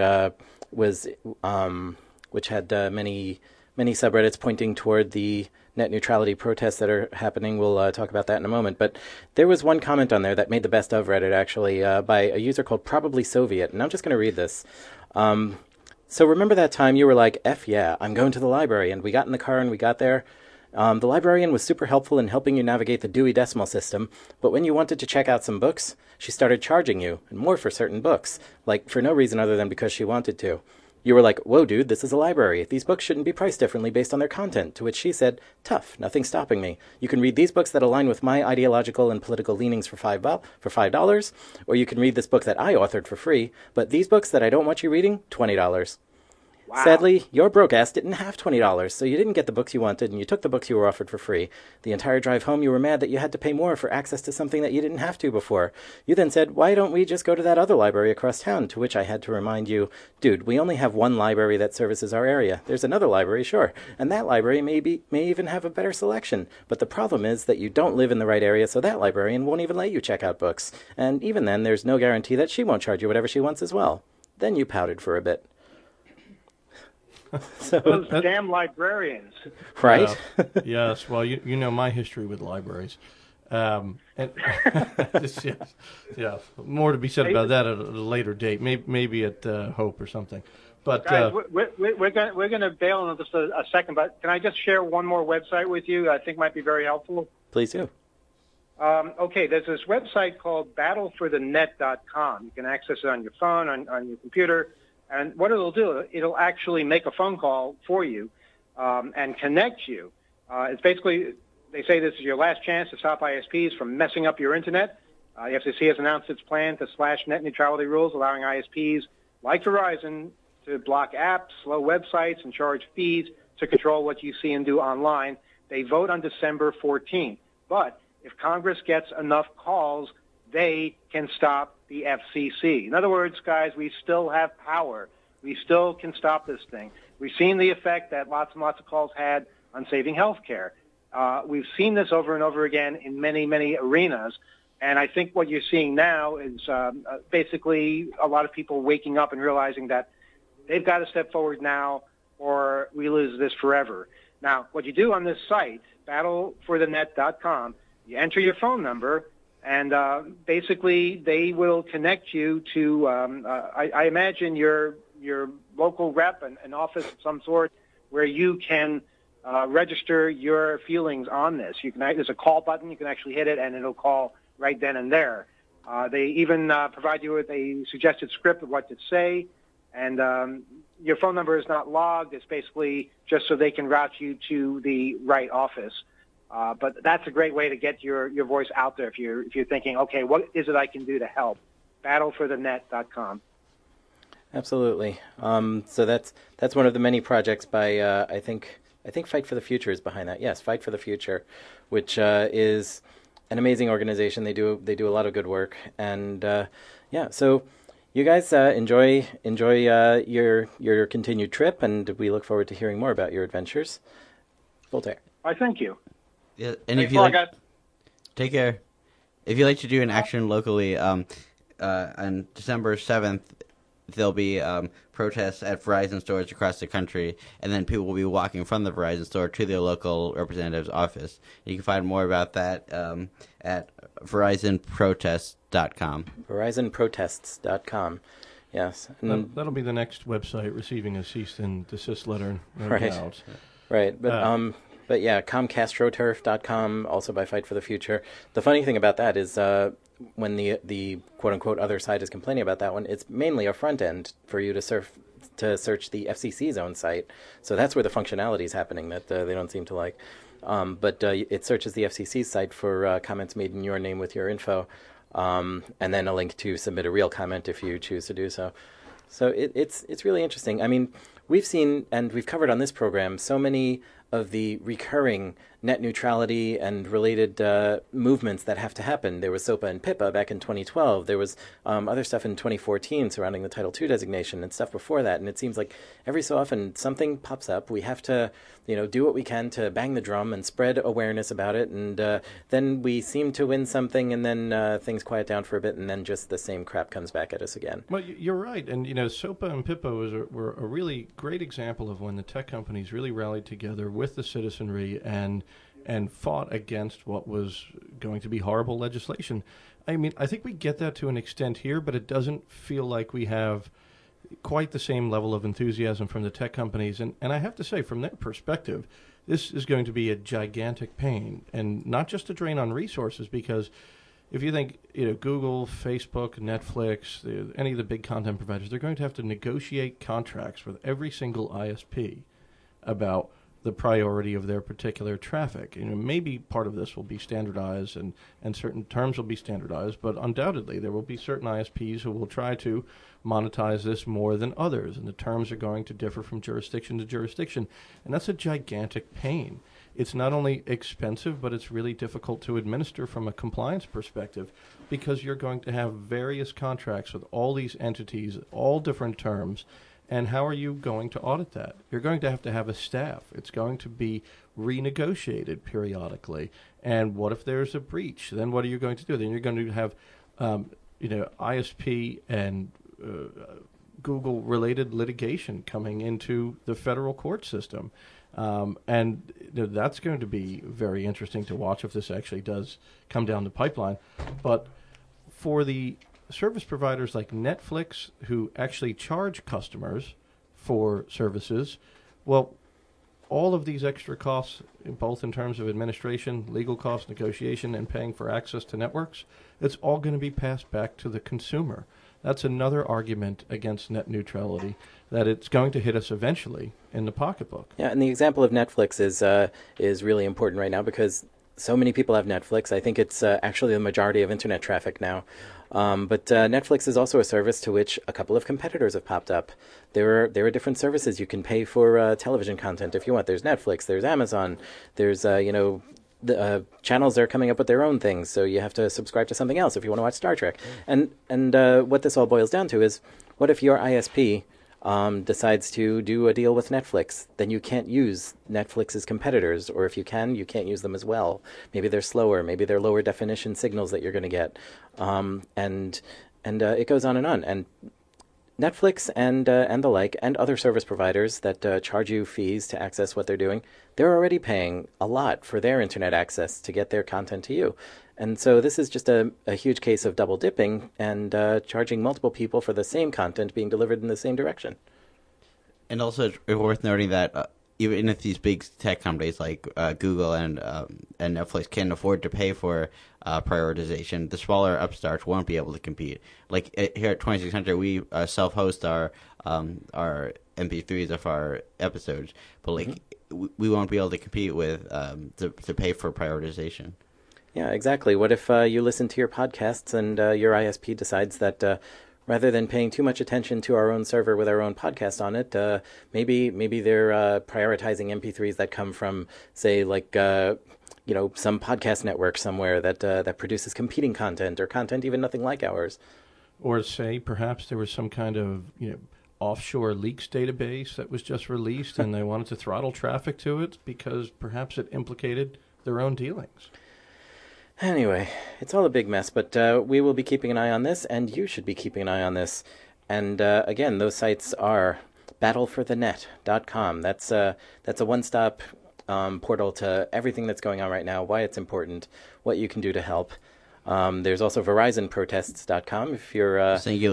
had many subreddits pointing toward the net neutrality protests that are happening. We'll talk about that in a moment. But there was one comment on there that made the best of Reddit, actually, by a user called Probably Soviet. And I'm just going to read this. So remember that time you were like, F yeah, I'm going to the library. And we got in the car and we got there. The librarian was super helpful in helping you navigate the Dewey Decimal System. But when you wanted to check out some books, she started charging you, and more for certain books, like for no reason other than because she wanted to. You were like, whoa, dude, this is a library. These books shouldn't be priced differently based on their content. To which she said, tough, nothing's stopping me. You can read these books that align with my ideological and political leanings for $5, or you can read this book that I authored for free, but these books that I don't want you reading, $20. Wow. Sadly, your broke ass didn't have $20, so you didn't get the books you wanted, and you took the books you were offered for free. The entire drive home, you were mad that you had to pay more for access to something that you didn't have to before. You then said, why don't we just go to that other library across town? To which I had to remind you, dude, we only have one library that services our area. There's another library, sure, and that library may even have a better selection. But the problem is that you don't live in the right area, so that librarian won't even let you check out books. And even then, there's no guarantee that she won't charge you whatever she wants as well. Then you pouted for a bit. So, those damn librarians. Right? Yes. Well, you know my history with libraries. And yeah, more to be said about that at a later date, maybe at Hope or something. But guys, we're going to bail on just a second, but can I just share one more website with you I think might be very helpful? Please do. Okay, there's this website called battleforthenet.com. You can access it on your phone, on your computer. And what it'll do, it'll actually make a phone call for you and connect you. It's basically, they say this is your last chance to stop ISPs from messing up your Internet. The FCC has announced its plan to slash net neutrality rules, allowing ISPs like Verizon to block apps, slow websites, and charge fees to control what you see and do online. They vote on December 14th. But if Congress gets enough calls, they can stop the FCC. In other words, guys, we still have power. We still can stop this thing. We've seen the effect that lots and lots of calls had on saving health care. We've seen this over and over again in many, many arenas. And I think what you're seeing now is basically a lot of people waking up and realizing that they've got to step forward now or we lose this forever. Now, what you do on this site, battleforthenet.com, you enter your phone number, and basically they will connect you to, I imagine, your local rep, an office of some sort, where you can register your feelings on this. There's a call button. You can actually hit it, and it'll call right then and there. They even provide you with a suggested script of what to say, and your phone number is not logged. It's basically just so they can route you to the right office. But that's a great way to get your voice out there if you're thinking, okay, what is it I can do to help? Battleforthenet.com. Absolutely. So that's one of the many projects by I think Fight for the Future is behind that. Yes, Fight for the Future, which is an amazing organization. They do a lot of good work, and yeah. So you guys enjoy your continued trip, and we look forward to hearing more about your adventures. Voltaire. I thank you. Yeah, and if you like, take care. If you like to do an action locally, on December 7th, there'll be protests at Verizon stores across the country, and then people will be walking from the Verizon store to their local representative's office. You can find more about that at VerizonProtests.com. VerizonProtests.com. Yes. That'll be the next website receiving a cease and desist letter. Right. Right. But yeah, ComcastRoturf.com, also by Fight for the Future. The funny thing about that is when the quote-unquote other side is complaining about that one, it's mainly a front end for you to surf to search the FCC's own site. So that's where the functionality is happening that they don't seem to like. But it searches the FCC's site for comments made in your name with your info, and then a link to submit a real comment if you choose to do so. So it's really interesting. I mean, we've seen, and we've covered on this program, so many of the recurring net neutrality and related movements that have to happen. There was SOPA and PIPA back in 2012. There was other stuff in 2014 surrounding the Title II designation and stuff before that. And it seems like every so often something pops up. We have to, do what we can to bang the drum and spread awareness about it. And then we seem to win something, and then things quiet down for a bit, and then just the same crap comes back at us again. Well, you're right. And, SOPA and PIPA were a really great example of when the tech companies really rallied together with the citizenry and fought against what was going to be horrible legislation. I mean, I think we get that to an extent here, but it doesn't feel like we have quite the same level of enthusiasm from the tech companies. And I have to say, from their perspective, this is going to be a gigantic pain, and not just a drain on resources, because if you think, Google, Facebook, Netflix, any of the big content providers, they're going to have to negotiate contracts with every single ISP about the priority of their particular traffic. Maybe part of this will be standardized and certain terms will be standardized, but undoubtedly there will be certain ISPs who will try to monetize this more than others, and the terms are going to differ from jurisdiction to jurisdiction, and that's a gigantic pain. It's not only expensive, but it's really difficult to administer from a compliance perspective, because you're going to have various contracts with all these entities, all different terms. And how are you going to audit that? You're going to have a staff. It's going to be renegotiated periodically. And what if there's a breach? Then what are you going to do? Then you're going to have, ISP and Google-related litigation coming into the federal court system. And that's going to be very interesting to watch if this actually does come down the pipeline. But for the service providers like Netflix, who actually charge customers for services, well, all of these extra costs, both in terms of administration, legal costs, negotiation, and paying for access to networks, it's all going to be passed back to the consumer. That's another argument against net neutrality, that it's going to hit us eventually in the pocketbook. Yeah, and the example of Netflix is really important right now, because so many people have Netflix. I think it's actually the majority of internet traffic now. But Netflix is also a service to which a couple of competitors have popped up. There are different services you can pay for television content if you want. There's Netflix, there's Amazon, there's the channels are coming up with their own things, so you have to subscribe to something else if you want to watch Star Trek. And what this all boils down to is, what if your ISP decides to do a deal with Netflix? Then you can't use Netflix's competitors, or if you can, you can't use them as well. Maybe they're slower, maybe they're lower definition signals that you're going to get, and it goes on. And Netflix and the like, and other service providers that charge you fees to access what they're doing, they're already paying a lot for their internet access to get their content to you. And so this is just a huge case of double dipping and charging multiple people for the same content being delivered in the same direction. And also, it's worth noting that even if these big tech companies like Google and Netflix can afford to pay for prioritization, the smaller upstarts won't be able to compete. Like here at 2600, we self-host our MP3s of our episodes, but we won't be able to compete with to pay for prioritization. Yeah, exactly. What if you listen to your podcasts and your ISP decides that rather than paying too much attention to our own server with our own podcast on it, maybe they're prioritizing MP3s that come from, say, like some podcast network somewhere that produces competing content, or content even nothing like ours. Or say perhaps there was some kind of offshore leaks database that was just released and they wanted to throttle traffic to it because perhaps it implicated their own dealings. Anyway, it's all a big mess, but we will be keeping an eye on this, and you should be keeping an eye on this. And again, those sites are battleforthenet.com. That's a one-stop portal to everything that's going on right now, why it's important, what you can do to help. There's also VerizonProtests.com if you're... Singular.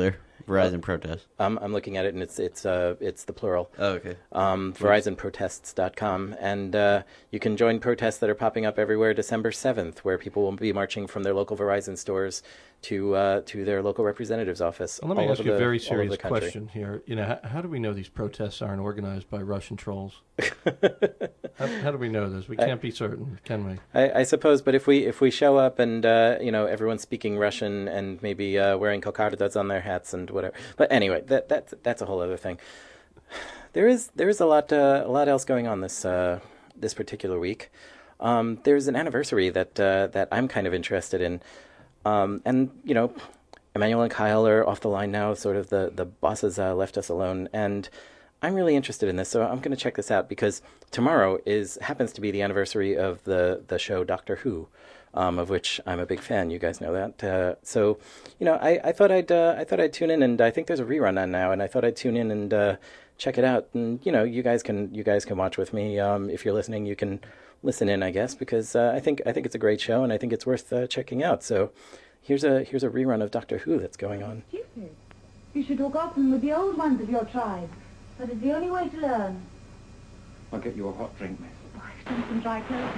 Verizon protest? I'm looking at it, and it's the plural. Oh, okay. VerizonProtests.com, and you can join protests that are popping up everywhere. December 7th, where people will be marching from their local Verizon stores to their local representative's office. Well, let me ask you a very serious country. question here. You know, how do we know these protests aren't organized by Russian trolls? how do we know this? We can't be certain, can we? I suppose, but if we show up and everyone's speaking Russian and maybe wearing kokardas on their hats and whatever. But anyway, that's a whole other thing. There is a lot else going on this particular week. There's an anniversary that I'm kind of interested in. And, Emmanuel and Kyle are off the line now, sort of the bosses left us alone, and I'm really interested in this, so I'm going to check this out, because tomorrow happens to be the anniversary of the show Doctor Who, of which I'm a big fan. You guys know that. So, I thought I'd tune in, and I think there's a rerun on now, and I thought I'd tune in and check it out, and you guys can watch with me. If you're listening, you can listen in, I guess, because I think it's a great show, and I think it's worth checking out. So here's a rerun of Doctor Who that's going on. Stupid. You should talk often with the old ones of your tribe. That is the only way to learn. I'll get you a hot drink, miss. Why, stump some dry clothes.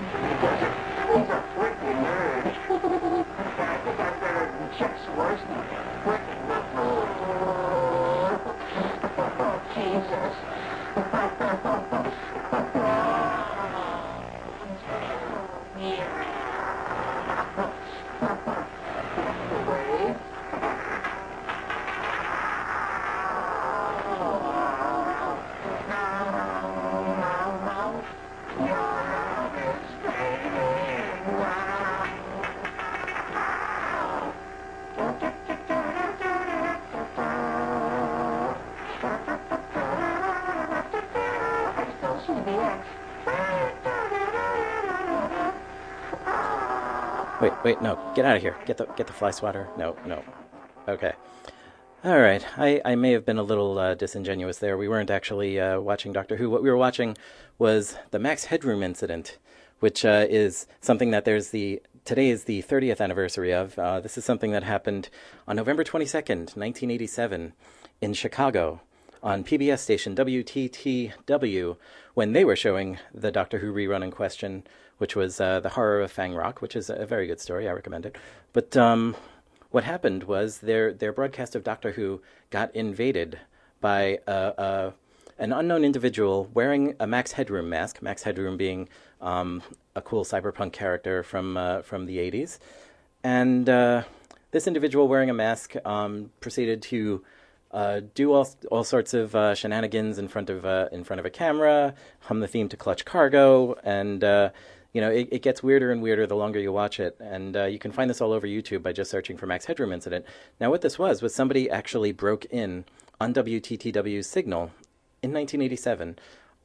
Wait, no, get out of here. Get the fly swatter. No. Okay. All right. I may have been a little disingenuous there. We weren't actually watching Doctor Who. What we were watching was the Max Headroom incident, which is something that today is the 30th anniversary of. This is something that happened on November 22nd, 1987, in Chicago, on PBS station WTTW, when they were showing the Doctor Who rerun in question, which was The Horror of Fang Rock, which is a very good story. I recommend it. But what happened was their broadcast of Doctor Who got invaded by an unknown individual wearing a Max Headroom mask, Max Headroom being a cool cyberpunk character from the 80s. And this individual wearing a mask proceeded to do all sorts of shenanigans in front of a camera, hum the theme to Clutch Cargo, and it gets weirder and weirder the longer you watch it. And you can find this all over YouTube by just searching for Max Headroom incident. Now, what this was somebody actually broke in on WTTW's signal in 1987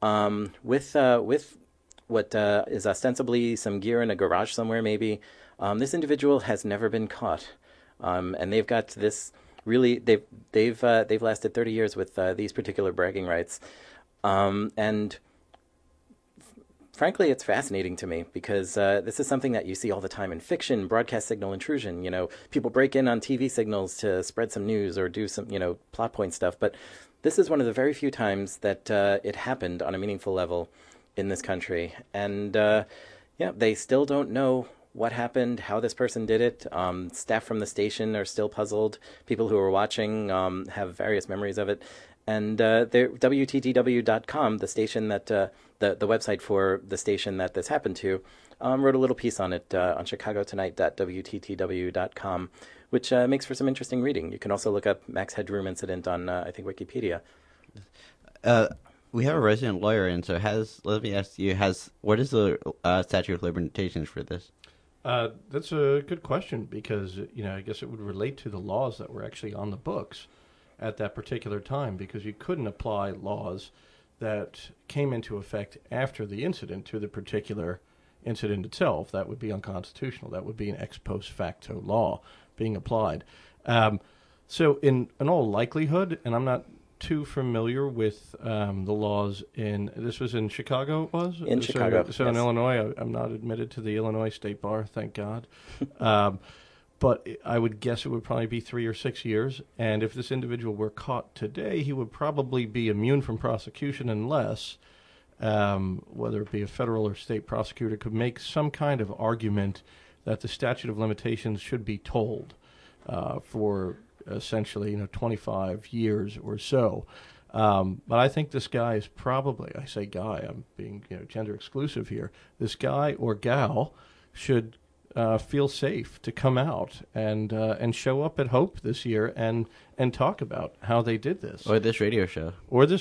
with what is ostensibly some gear in a garage somewhere, maybe. This individual has never been caught, and they've got this. Really, they've lasted 30 years with these particular bragging rights, and frankly, it's fascinating to me because this is something that you see all the time in fiction, broadcast signal intrusion. People break in on TV signals to spread some news or do some plot point stuff. But this is one of the very few times that it happened on a meaningful level in this country, and they still don't know what happened, how this person did it. Staff from the station are still puzzled. People who are watching have various memories of it. And WTTW.com, the station that the website for the station that this happened to, wrote a little piece on it on chicagotonight.wttw.com, which makes for some interesting reading. You can also look up Max Headroom incident on, I think, Wikipedia. We have a resident lawyer in, so let me ask you, what is the statute of limitations for this? That's a good question because, I guess it would relate to the laws that were actually on the books at that particular time, because you couldn't apply laws that came into effect after the incident to the particular incident itself. That would be unconstitutional. That would be an ex post facto law being applied. So in all likelihood, and I'm not too familiar with the laws this was in Chicago, it was? In Chicago, So yes. In Illinois, I'm not admitted to the Illinois State Bar, thank God. but I would guess it would probably be 3 or 6 years. And if this individual were caught today, he would probably be immune from prosecution unless, whether it be a federal or state prosecutor, could make some kind of argument that the statute of limitations should be tolled for essentially 25 years or so. But I think this guy is probably, I say guy, I'm being gender exclusive here, this guy or gal should feel safe to come out and show up at Hope this year and talk about how they did this. Or this radio show.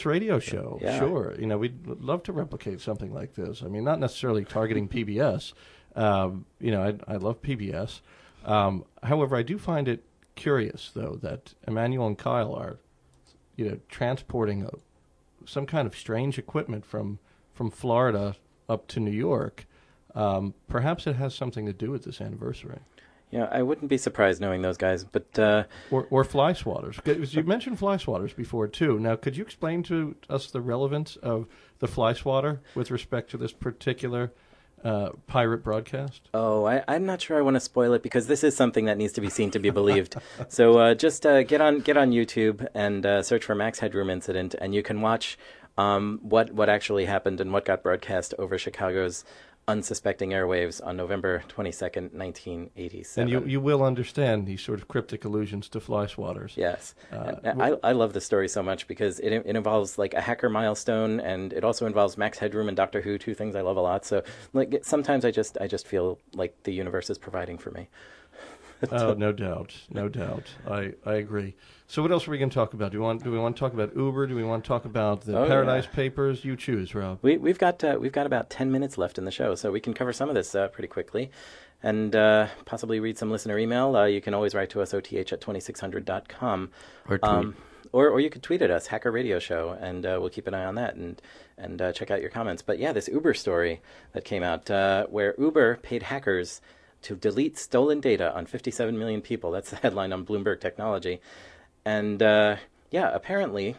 Yeah. Sure. We'd love to replicate something like this. I mean, not necessarily targeting PBS. I love PBS. However, I do find it curious, though, that Emmanuel and Kyle are, transporting some kind of strange equipment from Florida up to New York. Perhaps it has something to do with this anniversary. Yeah, I wouldn't be surprised knowing those guys, but or fly swatters. You mentioned fly swatters before too. Now, could you explain to us the relevance of the fly swatter with respect to this particular pirate broadcast? Oh, I'm not sure I want to spoil it because this is something that needs to be seen to be believed. So just get on YouTube and search for Max Headroom Incident, and you can watch what actually happened and what got broadcast over Chicago's unsuspecting airwaves on November 22nd, 1987. And you will understand these sort of cryptic allusions to fly swatters. Yes. I love this story so much because it involves like a hacker milestone, and it also involves Max Headroom and Doctor Who, two things I love a lot. So like sometimes I just feel like the universe is providing for me. Oh, no doubt. I agree. So what else are we going to talk about? Do we want to talk about Uber? Do we want to talk about the Paradise Papers? You choose, Rob. We've got about 10 minutes left in the show, so we can cover some of this pretty quickly, and possibly read some listener email. You can always write to us, oth@2600.com. Or tweet. Or you could tweet at us, Hacker Radio Show, and we'll keep an eye on that and check out your comments. But yeah, this Uber story that came out where Uber paid hackers to delete stolen data on 57 million people. That's the headline on Bloomberg Technology. And, apparently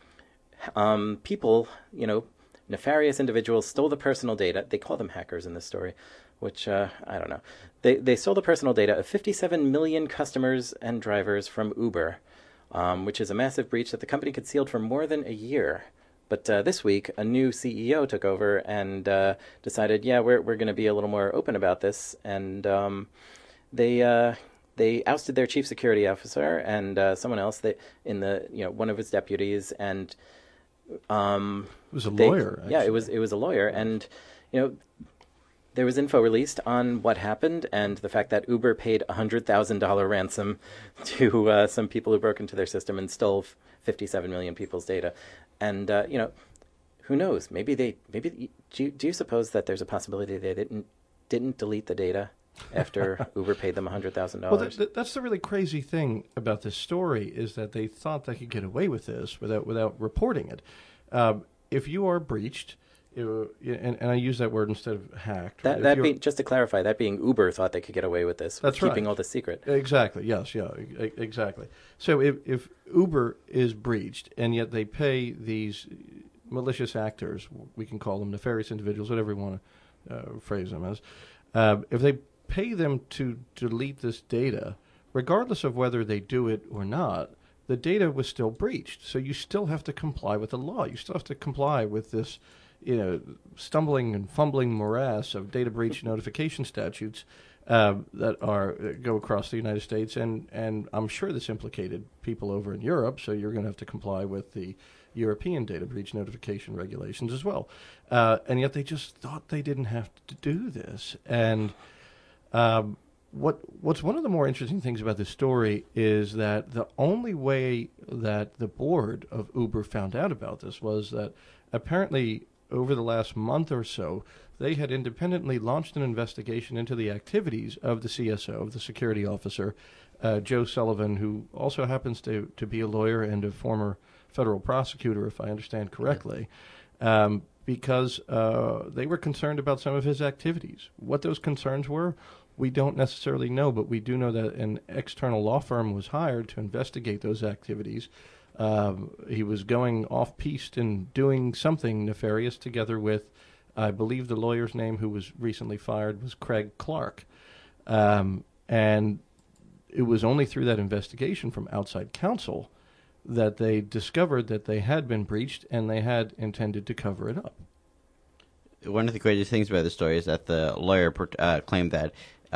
people, nefarious individuals stole the personal data. They call them hackers in this story, which, I don't know. They stole the personal data of 57 million customers and drivers from Uber, which is a massive breach that the company concealed for more than a year. But this week, a new CEO took over and decided, we're going to be a little more open about this. And they ousted their chief security officer and someone else one of his deputies, and it was a lawyer. Yeah, it was a lawyer, and there was info released on what happened and the fact that Uber paid $100,000 ransom to some people who broke into their system and stole 57 million people's data. And who knows? Maybe do you suppose that there's a possibility they didn't delete the data after Uber paid them $100,000? Well, that's the really crazy thing about this story, is that they thought they could get away with this without reporting it. If you are breached, and I use that word instead of hacked. Just to clarify, that being Uber thought they could get away with this, keeping all this secret. Exactly. Yes. Yeah. Exactly. So if Uber is breached and yet they pay these malicious actors, we can call them nefarious individuals, whatever you want to phrase them as, if they pay them to delete this data, regardless of whether they do it or not, the data was still breached. So you still have to comply with the law. You still have to comply with this stumbling and fumbling morass of data breach notification statutes that go across the United States, and I'm sure this implicated people over in Europe, so you're going to have to comply with the European data breach notification regulations as well. And yet they just thought they didn't have to do this. And what's one of the more interesting things about this story is that the only way that the board of Uber found out about this was that apparently over the last month or so, they had independently launched an investigation into the activities of the CSO, of the security officer, Joe Sullivan, who also happens to be a lawyer and a former federal prosecutor, if I understand correctly, because they were concerned about some of his activities. What those concerns were, we don't necessarily know, but we do know that an external law firm was hired to investigate those activities. He was going off-piste and doing something nefarious together with, I believe the lawyer's name who was recently fired was Craig Clark. And it was only through that investigation from outside counsel that they discovered that they had been breached and they had intended to cover it up. One of the greatest things about the story is that the lawyer claimed that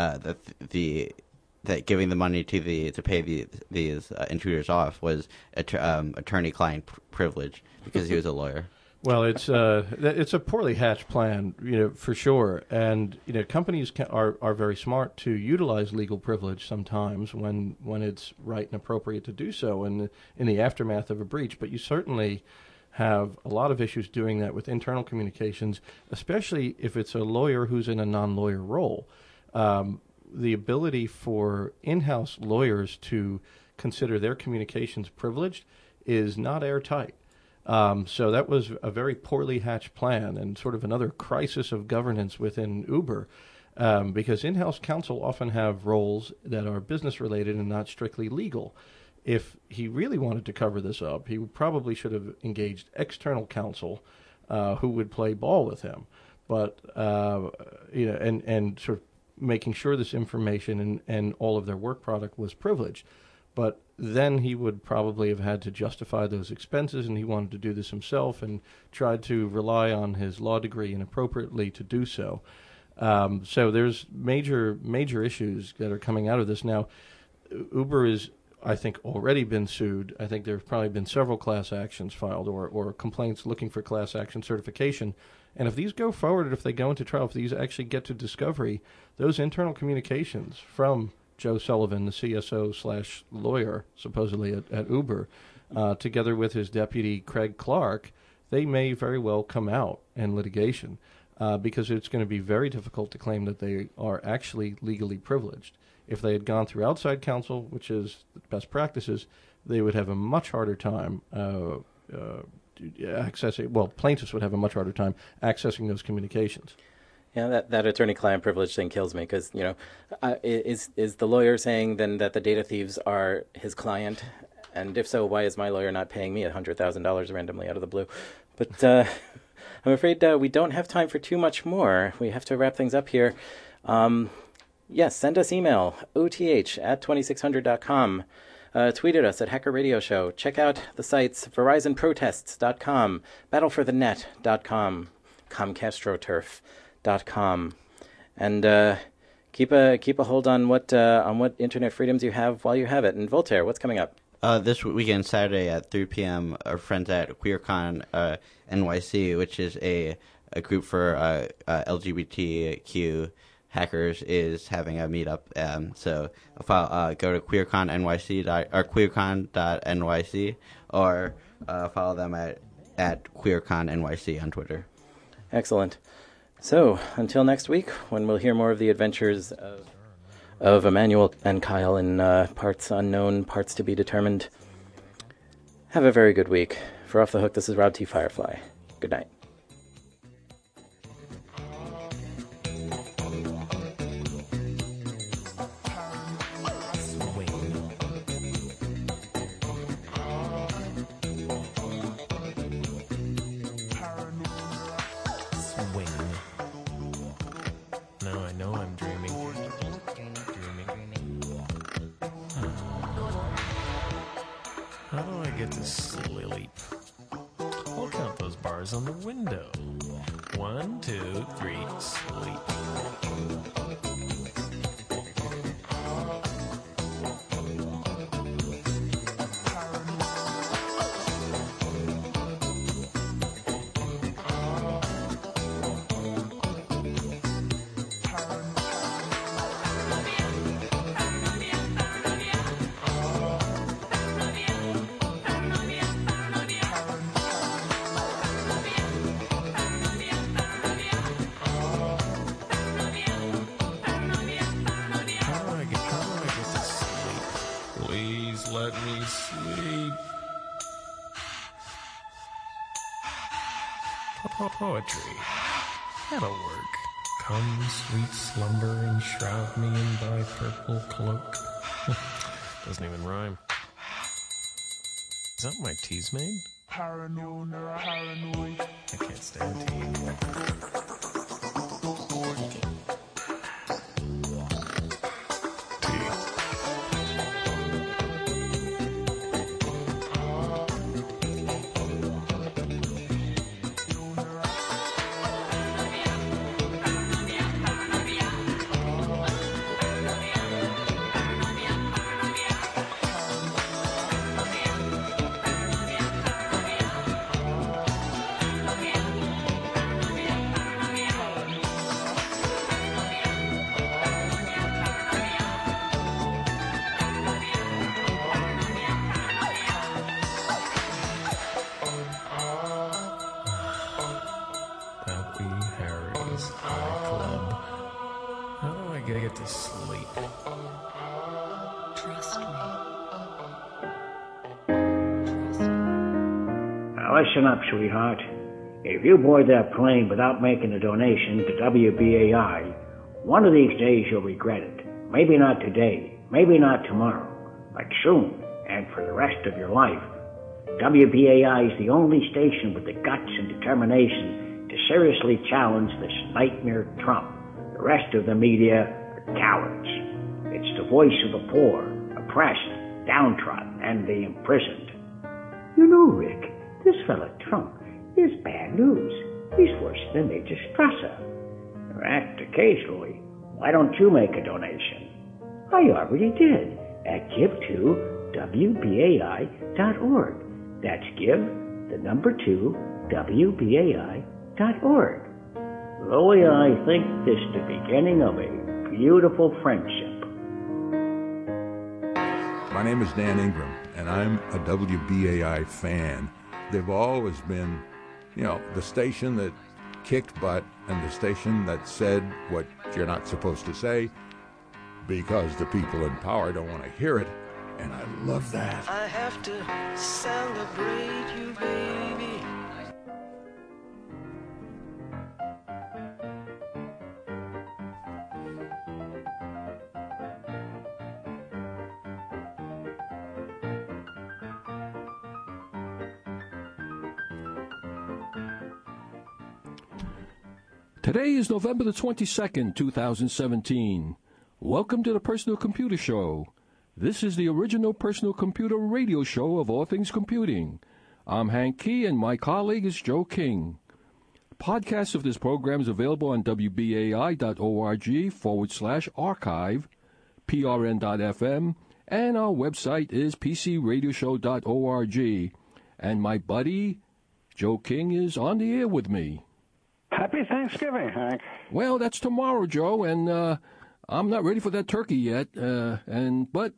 that giving the money to pay these intruders off was attorney-client privilege because he was a lawyer. Well, it's a poorly hatched plan, for sure. And companies are very smart to utilize legal privilege sometimes when it's right and appropriate to do so in the aftermath of a breach. But you certainly have a lot of issues doing that with internal communications, especially if it's a lawyer who's in a non-lawyer role. The ability for in-house lawyers to consider their communications privileged is not airtight. So that was a very poorly hatched plan and sort of another crisis of governance within Uber, because in-house counsel often have roles that are business-related and not strictly legal. If he really wanted to cover this up, he probably should have engaged external counsel who would play ball with him, but and sort of making sure this information and all of their work product was privileged. But then he would probably have had to justify those expenses, and he wanted to do this himself and tried to rely on his law degree inappropriately to do so. So there's major issues that are coming out of this. Now, Uber is, I think, already been sued. I think there's probably been several class actions filed or complaints looking for class action certification. And if these go forward, if they go into trial, if these actually get to discovery, those internal communications from Joe Sullivan, the CSO/lawyer, supposedly at Uber, together with his deputy, Craig Clark, they may very well come out in litigation because it's going to be very difficult to claim that they are actually legally privileged. If they had gone through outside counsel, which is best practices, they would have a much harder time accessing, well, plaintiffs would have a much harder time accessing those communications. Yeah, that attorney-client privilege thing kills me because, is the lawyer saying then that the data thieves are his client? And if so, why is my lawyer not paying me $100,000 randomly out of the blue? But I'm afraid we don't have time for too much more. We have to wrap things up here. Yes, send us email, oth@2600.com. Tweet at us at Hacker Radio Show. Check out the sites VerizonProtests.com, BattleForTheNet.com, ComCastroTurf.com, and keep a hold on what internet freedoms you have while you have it. And Voltaire, what's coming up? This weekend, Saturday at 3 p.m., our friends at QueerCon NYC, which is a group for LGBTQ hackers, is having a meetup. So go to queercon.nyc or follow them at QueerConNYC on Twitter. Excellent. So, until next week, when we'll hear more of the adventures of Emmanuel and Kyle in parts unknown, parts to be determined, have a very good week. For Off the Hook, this is Rob T. Firefly. Good night. How do I get to sleep? I'll count those bars on the window. 1, 2, 3, sleep. Let me sleep. Poetry. That'll work. Come, sweet slumber, and shroud me in thy purple cloak. Doesn't even rhyme. Is that my tea's made? Paranoid. I can't stand tea. Trust me. Now listen up, sweetheart. If you board that plane without making a donation to WBAI, one of these days you'll regret it. Maybe not today, maybe not tomorrow, but soon, and for the rest of your life. WBAI is the only station with the guts and determination to seriously challenge this nightmare Trump. The rest of the media are cowards. It's the voice of the poor, oppressed, downtrodden, and the imprisoned. You know, Rick, this fella Trump is bad news. He's worse than Major Strasser. If that's the case, Louis, why don't you make a donation? I already did at give2wbai.org. That's give2wbai.org. Louis, I think this is the beginning of a beautiful friendship. My name is Dan Ingram, and I'm a WBAI fan. They've always been, the station that kicked butt and the station that said what you're not supposed to say because the people in power don't want to hear it, and I love that. I have to celebrate you, baby. Today is November the 22nd, 2017. Welcome to the Personal Computer Show. This is the original personal computer radio show of all things computing. I'm Hank Key, and my colleague is Joe King. Podcasts of this program is available on wbai.org/archive, prn.fm, and our website is pcradioshow.org. And my buddy, Joe King, is on the air with me. Happy Thanksgiving, Hank. Well, that's tomorrow, Joe, and I'm not ready for that turkey yet. But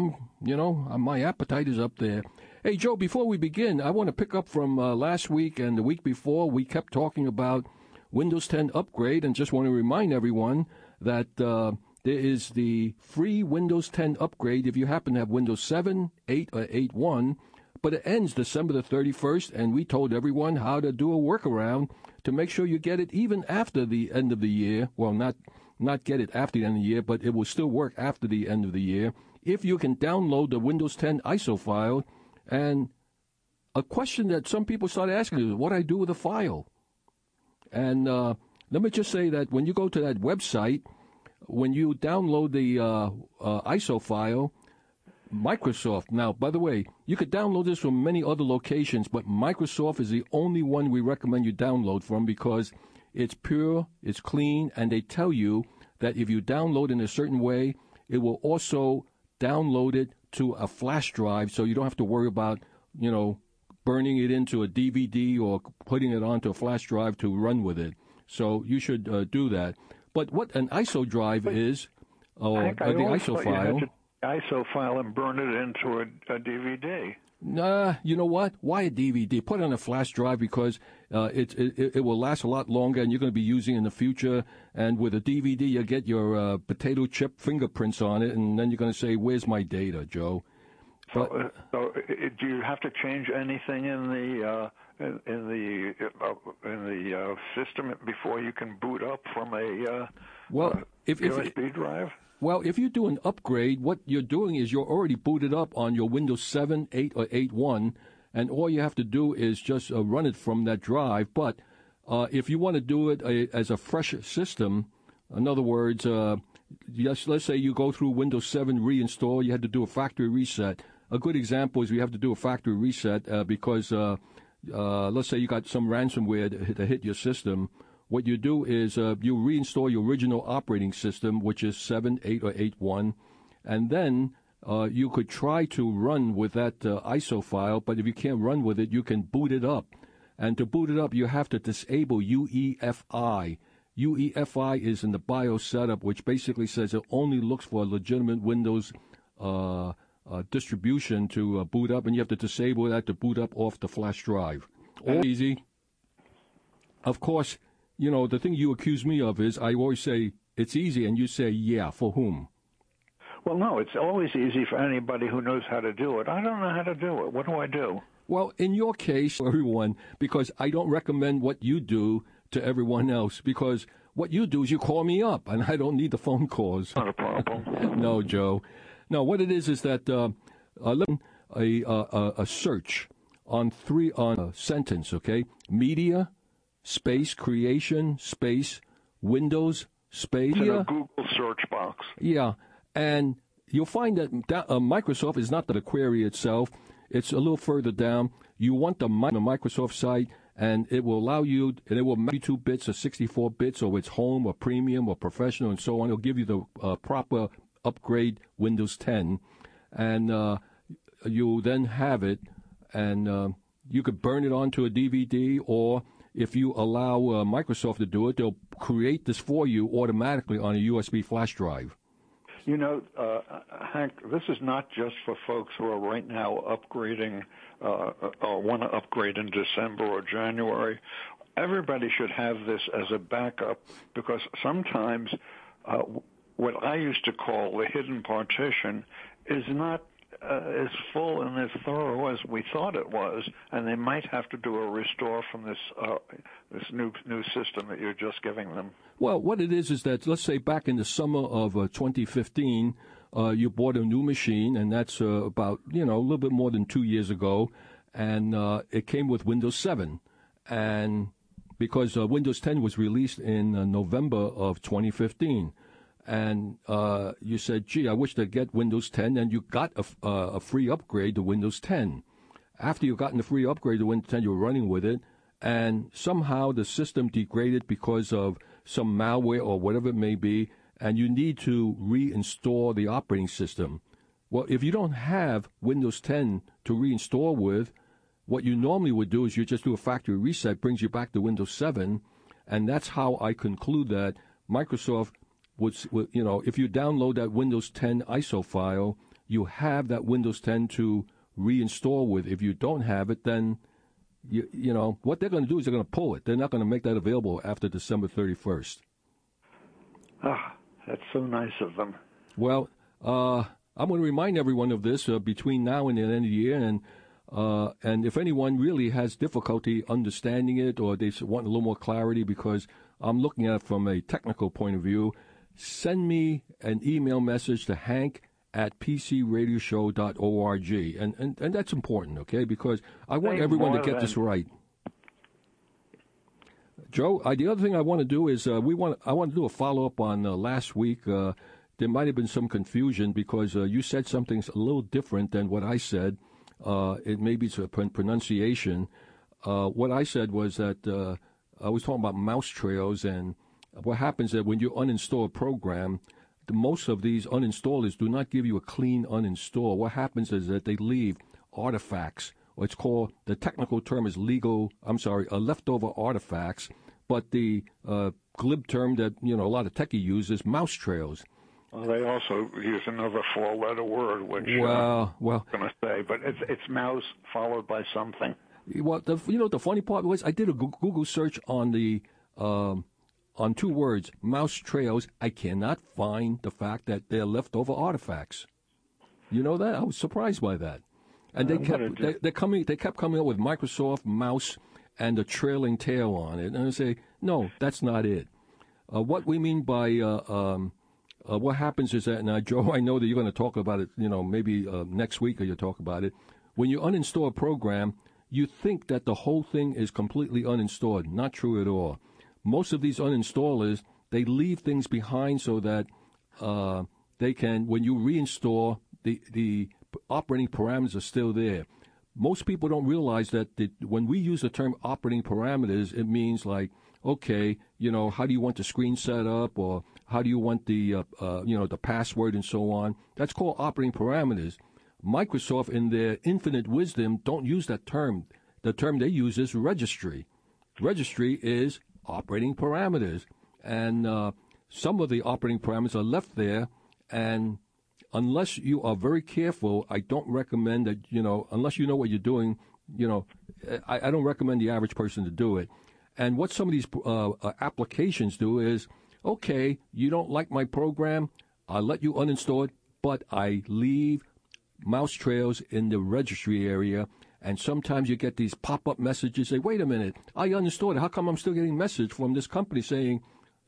my appetite is up there. Hey, Joe, before we begin, I want to pick up from last week and the week before. We kept talking about Windows 10 upgrade, and just want to remind everyone that there is the free Windows 10 upgrade if you happen to have Windows 7, 8, or 8.1. But it ends December the 31st, and we told everyone how to do a workaround to make sure you get it even after the end of the year. Well, not get it after the end of the year, but it will still work after the end of the year if you can download the Windows 10 ISO file. And a question that some people started asking is, what do I do with the file? And let me just say that when you go to that website, when you download the ISO file, Microsoft, now, by the way, you could download this from many other locations, but Microsoft is the only one we recommend you download from because it's pure, it's clean, and they tell you that if you download in a certain way, it will also download it to a flash drive, so you don't have to worry about, burning it into a DVD or putting it onto a flash drive to run with it. So you should do that. But what an ISO drive is, or the ISO file... ISO file and burn it into a DVD. Nah, you know what? Why a DVD? Put it on a flash drive because it will last a lot longer, and you're going to be using it in the future. And with a DVD, you get your potato chip fingerprints on it, and then you're going to say, "Where's my data, Joe?" But, so do you have to change anything in the system before you can boot up from a USB drive? Well, if you do an upgrade, what you're doing is you're already booted up on your Windows 7, 8, or 8.1, and all you have to do is just run it from that drive. But if you want to do it as a fresh system, in other words, let's say you go through Windows 7 reinstall, you had to do a factory reset. A good example is you have to do a factory reset because let's say you got some ransomware to hit your system. What you do is you reinstall your original operating system, which is 7, 8, or 8.1, and then you could try to run with that ISO file, but if you can't run with it, you can boot it up. And to boot it up, you have to disable UEFI. UEFI is in the BIOS setup, which basically says it only looks for a legitimate Windows distribution to boot up, and you have to disable that to boot up off the flash drive. All easy. Of course, the thing you accuse me of is I always say it's easy, and you say, yeah, for whom? Well, no, it's always easy for anybody who knows how to do it. I don't know how to do it. What do I do? Well, in your case, everyone, because I don't recommend what you do to everyone else, because what you do is you call me up, and I don't need the phone calls. Not a problem. No, Joe. No, what it is that a search on a sentence, okay? Media, space, creation, space, Windows, space. It's in a Google search box. Yeah, and you'll find that Microsoft is not the query itself. It's a little further down. You want the Microsoft site, and it will allow you, and it will make 2 bits or 64 bits, or it's home or premium or professional and so on. It'll give you the proper upgrade Windows 10, and you'll then have it, and you could burn it onto a DVD, or if you allow Microsoft to do it, they'll create this for you automatically on a USB flash drive. You know, Hank, this is not just for folks who are right now upgrading or want to upgrade in December or January. Everybody should have this as a backup, because sometimes what I used to call the hidden partition is not as full and as thorough as we thought it was, and they might have to do a restore from this new system that you're just giving them. Well, what it is that, let's say back in the summer of 2015, you bought a new machine, and that's about, a little bit more than 2 years ago, and it came with Windows 7. And because Windows 10 was released in November of 2015, and you said, gee, I wish to get Windows 10, and you got a free upgrade to Windows 10. After you gotten the free upgrade to Windows 10, you were running with it, and somehow the system degraded because of some malware or whatever it may be, and you need to reinstall the operating system. Well, if you don't have Windows 10 to reinstall with, what you normally would do is you just do a factory reset, brings you back to Windows 7, and that's how I conclude that Microsoft would, if you download that Windows 10 ISO file, you have that Windows 10 to reinstall with. If you don't have it, then, what they're going to do is they're going to pull it. They're not going to make that available after December 31st. Ah, that's so nice of them. Well, I'm going to remind everyone of this between now and the end of the year, and if anyone really has difficulty understanding it, or they want a little more clarity, because I'm looking at it from a technical point of view, send me an email message to hank@pcradioshow.org, and that's important, okay? Because I want everyone to get this right. Joe, the other thing I want to do is I want to do a follow up on last week. There might have been some confusion because you said something a little different than what I said. It maybe it's a pronunciation. What I said was that I was talking about mouse trails, and what happens is that when you uninstall a program, most of these uninstallers do not give you a clean uninstall. What happens is that they leave artifacts, or it's called, the technical term is leftover artifacts, but the glib term that, a lot of techie uses, mouse trails. Well, they also use another 4-letter word, which well, I'm going to say, but it's mouse followed by something. Well, the funny part was I did a Google search on the on 2 words, mouse trails. I cannot find the fact that they're leftover artifacts. You know that? I was surprised by that. And they kept coming up with Microsoft mouse and a trailing tail on it. And I say, no, that's not it. What we mean by what happens is that, now, Joe, I know that you're going to talk about it, maybe next week, or you'll talk about it. When you uninstall a program, you think that the whole thing is completely uninstalled. Not true at all. Most of these uninstallers, they leave things behind so that they can, when you reinstall, the operating parameters are still there. Most people don't realize that when we use the term operating parameters, it means like, okay, how do you want the screen set up, or how do you want the, the password and so on. That's called operating parameters. Microsoft, in their infinite wisdom, don't use that term. The term they use is registry. Registry is operating parameters, and some of the operating parameters are left there, and unless you are very careful, I don't recommend that, unless you know what you're doing, I don't recommend the average person to do it. And what some of these applications do is, okay, you don't like my program, I'll let you uninstall it, but I leave mouse trails in the registry area, and sometimes you get these pop-up messages say, wait a minute, I uninstalled it. How come I'm still getting a message from this company saying,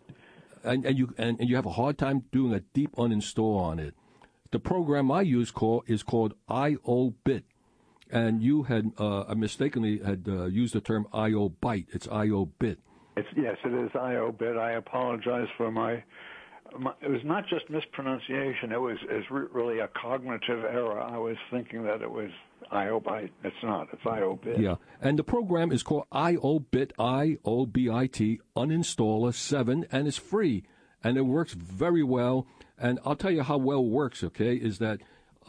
and you have a hard time doing a deep uninstall on it. The program I use is called IOBit, and you had mistakenly had used the term IOBite. It's IOBit. Yes, it is IOBit. I apologize for my it was not just mispronunciation. It was really a cognitive error. I was thinking that it was IOBite. It's not. It's IOBit. Yeah, and the program is called IOBit, IOBIT, Uninstaller 7, and it's free, and it works very well. And I'll tell you how well it works, okay, is that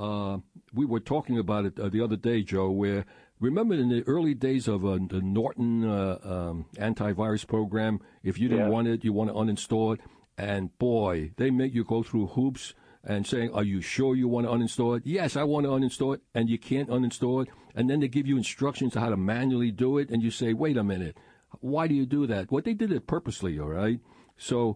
we were talking about it the other day, Joe, where remember in the early days of the Norton antivirus program, if you didn't want it, you want to uninstall it. And, boy, they make you go through hoops and saying, are you sure you want to uninstall it? Yes, I want to uninstall it, and you can't uninstall it. And then they give you instructions on how to manually do it, and you say, wait a minute, why do you do that? Well, they did it purposely, all right? So,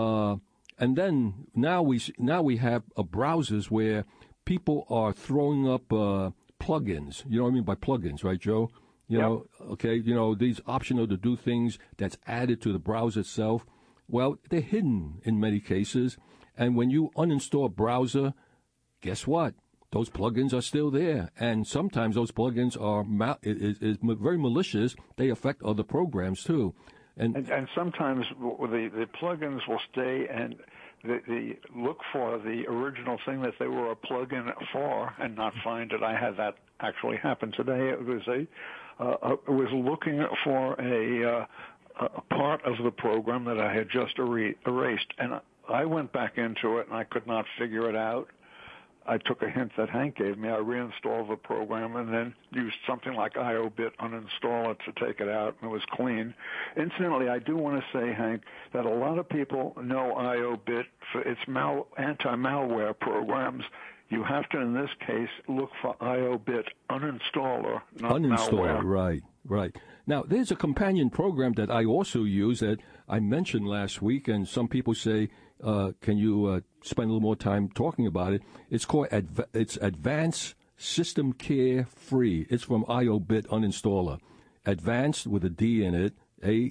and then now we have browsers where people are throwing up plugins. You know what I mean by plugins, right, Joe? You know, okay, these optional to do things that's added to the browser itself. Well, they're hidden in many cases, and when you uninstall a browser, guess what? Those plugins are still there, and sometimes those plugins are very malicious. They affect other programs too, and sometimes the plugins will stay and they look for the original thing that they were a plugin for and not find it. I had that actually happen today. It was it was looking for a part of the program that I had just erased, and I went back into it and I could not figure it out. I took a hint that Hank gave me. I reinstalled the program and then used something like IOBit uninstall it to take it out, and it was clean. Incidentally, I do want to say, Hank, that a lot of people know IOBit for its anti-malware programs. You have to, in this case, look for IOBit uninstaller, not malware. Right. Now, there's a companion program that I also use that I mentioned last week, and some people say, can you spend a little more time talking about it? It's called it's Advanced System Care Free. It's from IOBit Uninstaller. Advanced with a D in it,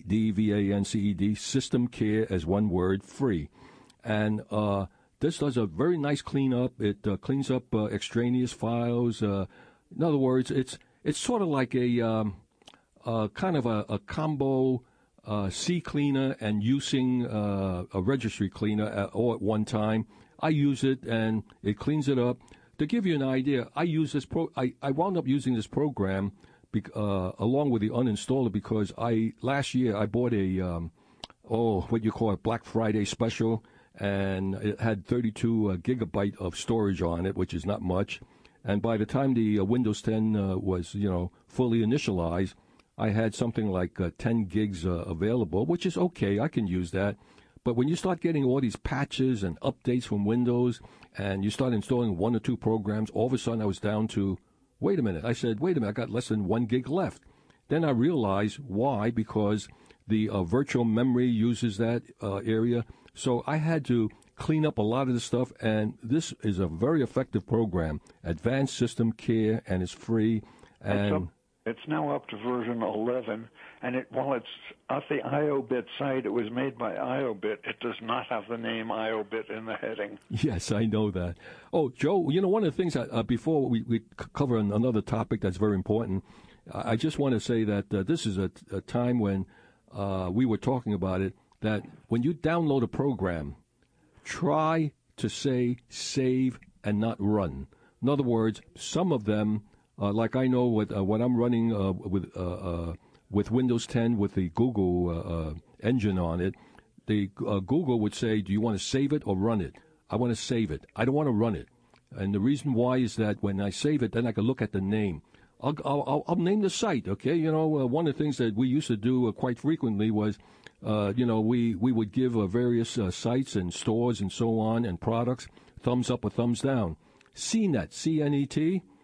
ADVANCED, System Care as one word, free. And this does a very nice cleanup. It cleans up extraneous files. In other words, it's sort of like a kind of a combo CCleaner and using a registry cleaner all at one time. I use it and it cleans it up. To give you an idea, I use this I wound up using this program along with the uninstaller because last year I bought a what you call a Black Friday special, and it had 32 gigabyte of storage on it, which is not much. And by the time the Windows 10 was fully initialized, I had something like 10 gigs available, which is okay. I can use that. But when you start getting all these patches and updates from Windows and you start installing one or two programs, all of a sudden I was down to, wait a minute. I got less than 1 gig left. Then I realized why, because the virtual memory uses that area. So I had to clean up a lot of the stuff, and this is a very effective program, Advanced System Care, and it's free. And it's now up to version 11, and while it's at the IOBit site, it was made by IOBit. It does not have the name IOBit in the heading. Yes, I know that. Oh, Joe, one of the things before we cover another topic that's very important, I just want to say that this is a time when we were talking about it, that when you download a program, try to say save and not run. In other words, some of them, like I know when I'm running with Windows 10 with the Google engine on it, the Google would say, do you want to save it or run it? I want to save it. I don't want to run it. And the reason why is that when I save it, then I can look at the name. I'll name the site, okay? One of the things that we used to do quite frequently was, we would give various sites and stores and so on and products thumbs up or thumbs down. CNET, C-N-E-T,